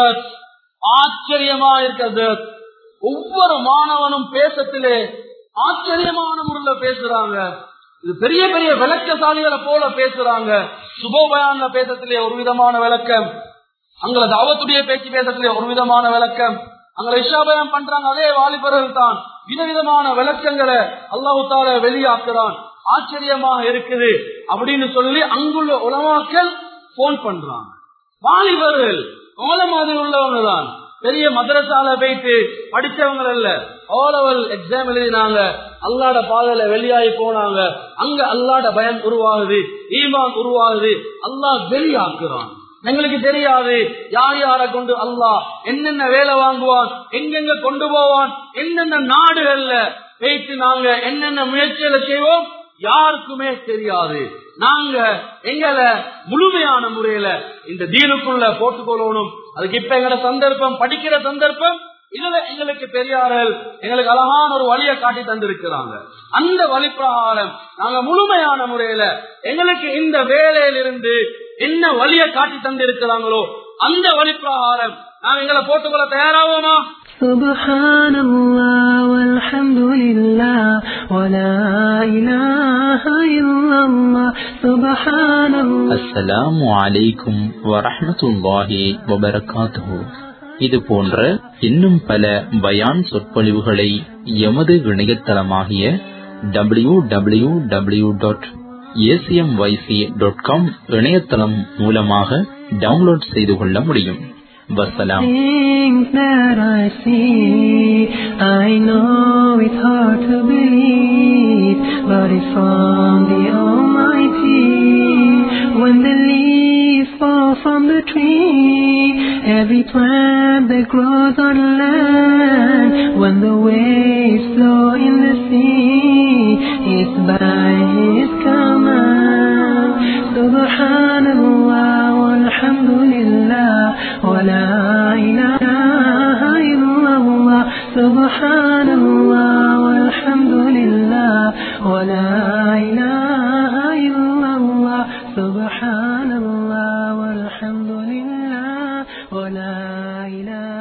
ஆச்சரியமா இருக்கிறது, ஒவ்வொரு மாணவனும் பேசத்திலே ஆச்சரியமான முறையில் பேசுறாங்க. இது பெரிய பெரிய விளக்கசாலிகளை போல பேசுறாங்க. சுபோபயான பேசத்திலே ஒரு விதமான விளக்கம், அங்க தாவத்துடைய பேச்சு பேசத்திலே ஒரு விதமான விளக்கம், அங்க இஷாபயம் பண்றாங்க அதே வாலிபர்கள் தான். விதவிதமான விளக்கங்களை அல்லாஹ் தஆலா வெளியாக்குறான். ஆச்சரியமாக இருக்குது அப்படின்னு சொல்லி அங்குள்ள உலமாக்கள் போன் பண்றாங்க. வாலிபர்கள் ஓல மாதிரி உள்ளவங்க தான், பெரிய மதரசால போயிட்டு படிச்சவங்க அல்ல. ஓலவல் எக்ஸாம் எழுதினாங்க, அல்லாஹ்ட பாதையில வெளியாகி போனாங்க. அங்க அல்லாஹ்ட பயம் உருவாகுது, ஈமான் உருவாகுது, அல்லாஹ் வெளியாக்குறான். எங்களுக்கு தெரியாது யார் யாரை கொண்டு அல்லாஹ் என்னென்ன வேலை வாங்குவான், எங்கெங்க கொண்டு போவான், என்னென்ன நாடுகள்ல போயிட்டு நாங்க என்னென்ன முயற்சிகளை செய்வோம் யாருக்குமே தெரியாது. நாங்க எங்களை முழுமையான முறையில இந்த தீனுக்குள்ள போட்டுக்கொள்ளணும். அதுக்கு இப்ப எங்களோட சந்தர்ப்பம், படிக்கிற சந்தர்ப்பம். இதுல எங்களுக்கு பெரியார்கள் எங்களுக்கு அழகான ஒரு வழியை காட்டி தந்திருக்கிறாங்க. அந்த வழி பிரகாரம் நாங்க முழுமையான முறையில எங்களுக்கு இந்த வேலையிலிருந்து என்ன வழியை காட்டி தந்திருக்கிறாங்களோ அந்த வழி பிரகாரம் நாங்க எங்களை போட்டுக்கொள்ள தயாராகுமா? Subhanallah walhamdulillah wala ilaha illallah subhanallah. அஸ்ஸலாமு அலைக்கும் வரஹ்மத்துல்லாஹி வபரகாத்துஹு. இது போன்ற இன்னும் பல பயான் சொற்பொழிவுகளை எமது இணையதளமாகிய www.acmyc.com இணையதளம் மூலமாக டவுன்லோட் செய்து கொள்ள முடியும். வஸ்ஸலாம். Things that I see, I know it's hard to believe, but it's from the Almighty. when the leaves fall from the tree, every plant that grows on land, when the waves flow in the sea, it's by His command. Subhanallah walhamdulillah wa la ilaha illallah. Subhanallah walhamdulillah wa la ilaha illallah. Subhanallah walhamdulillah wa la ilaha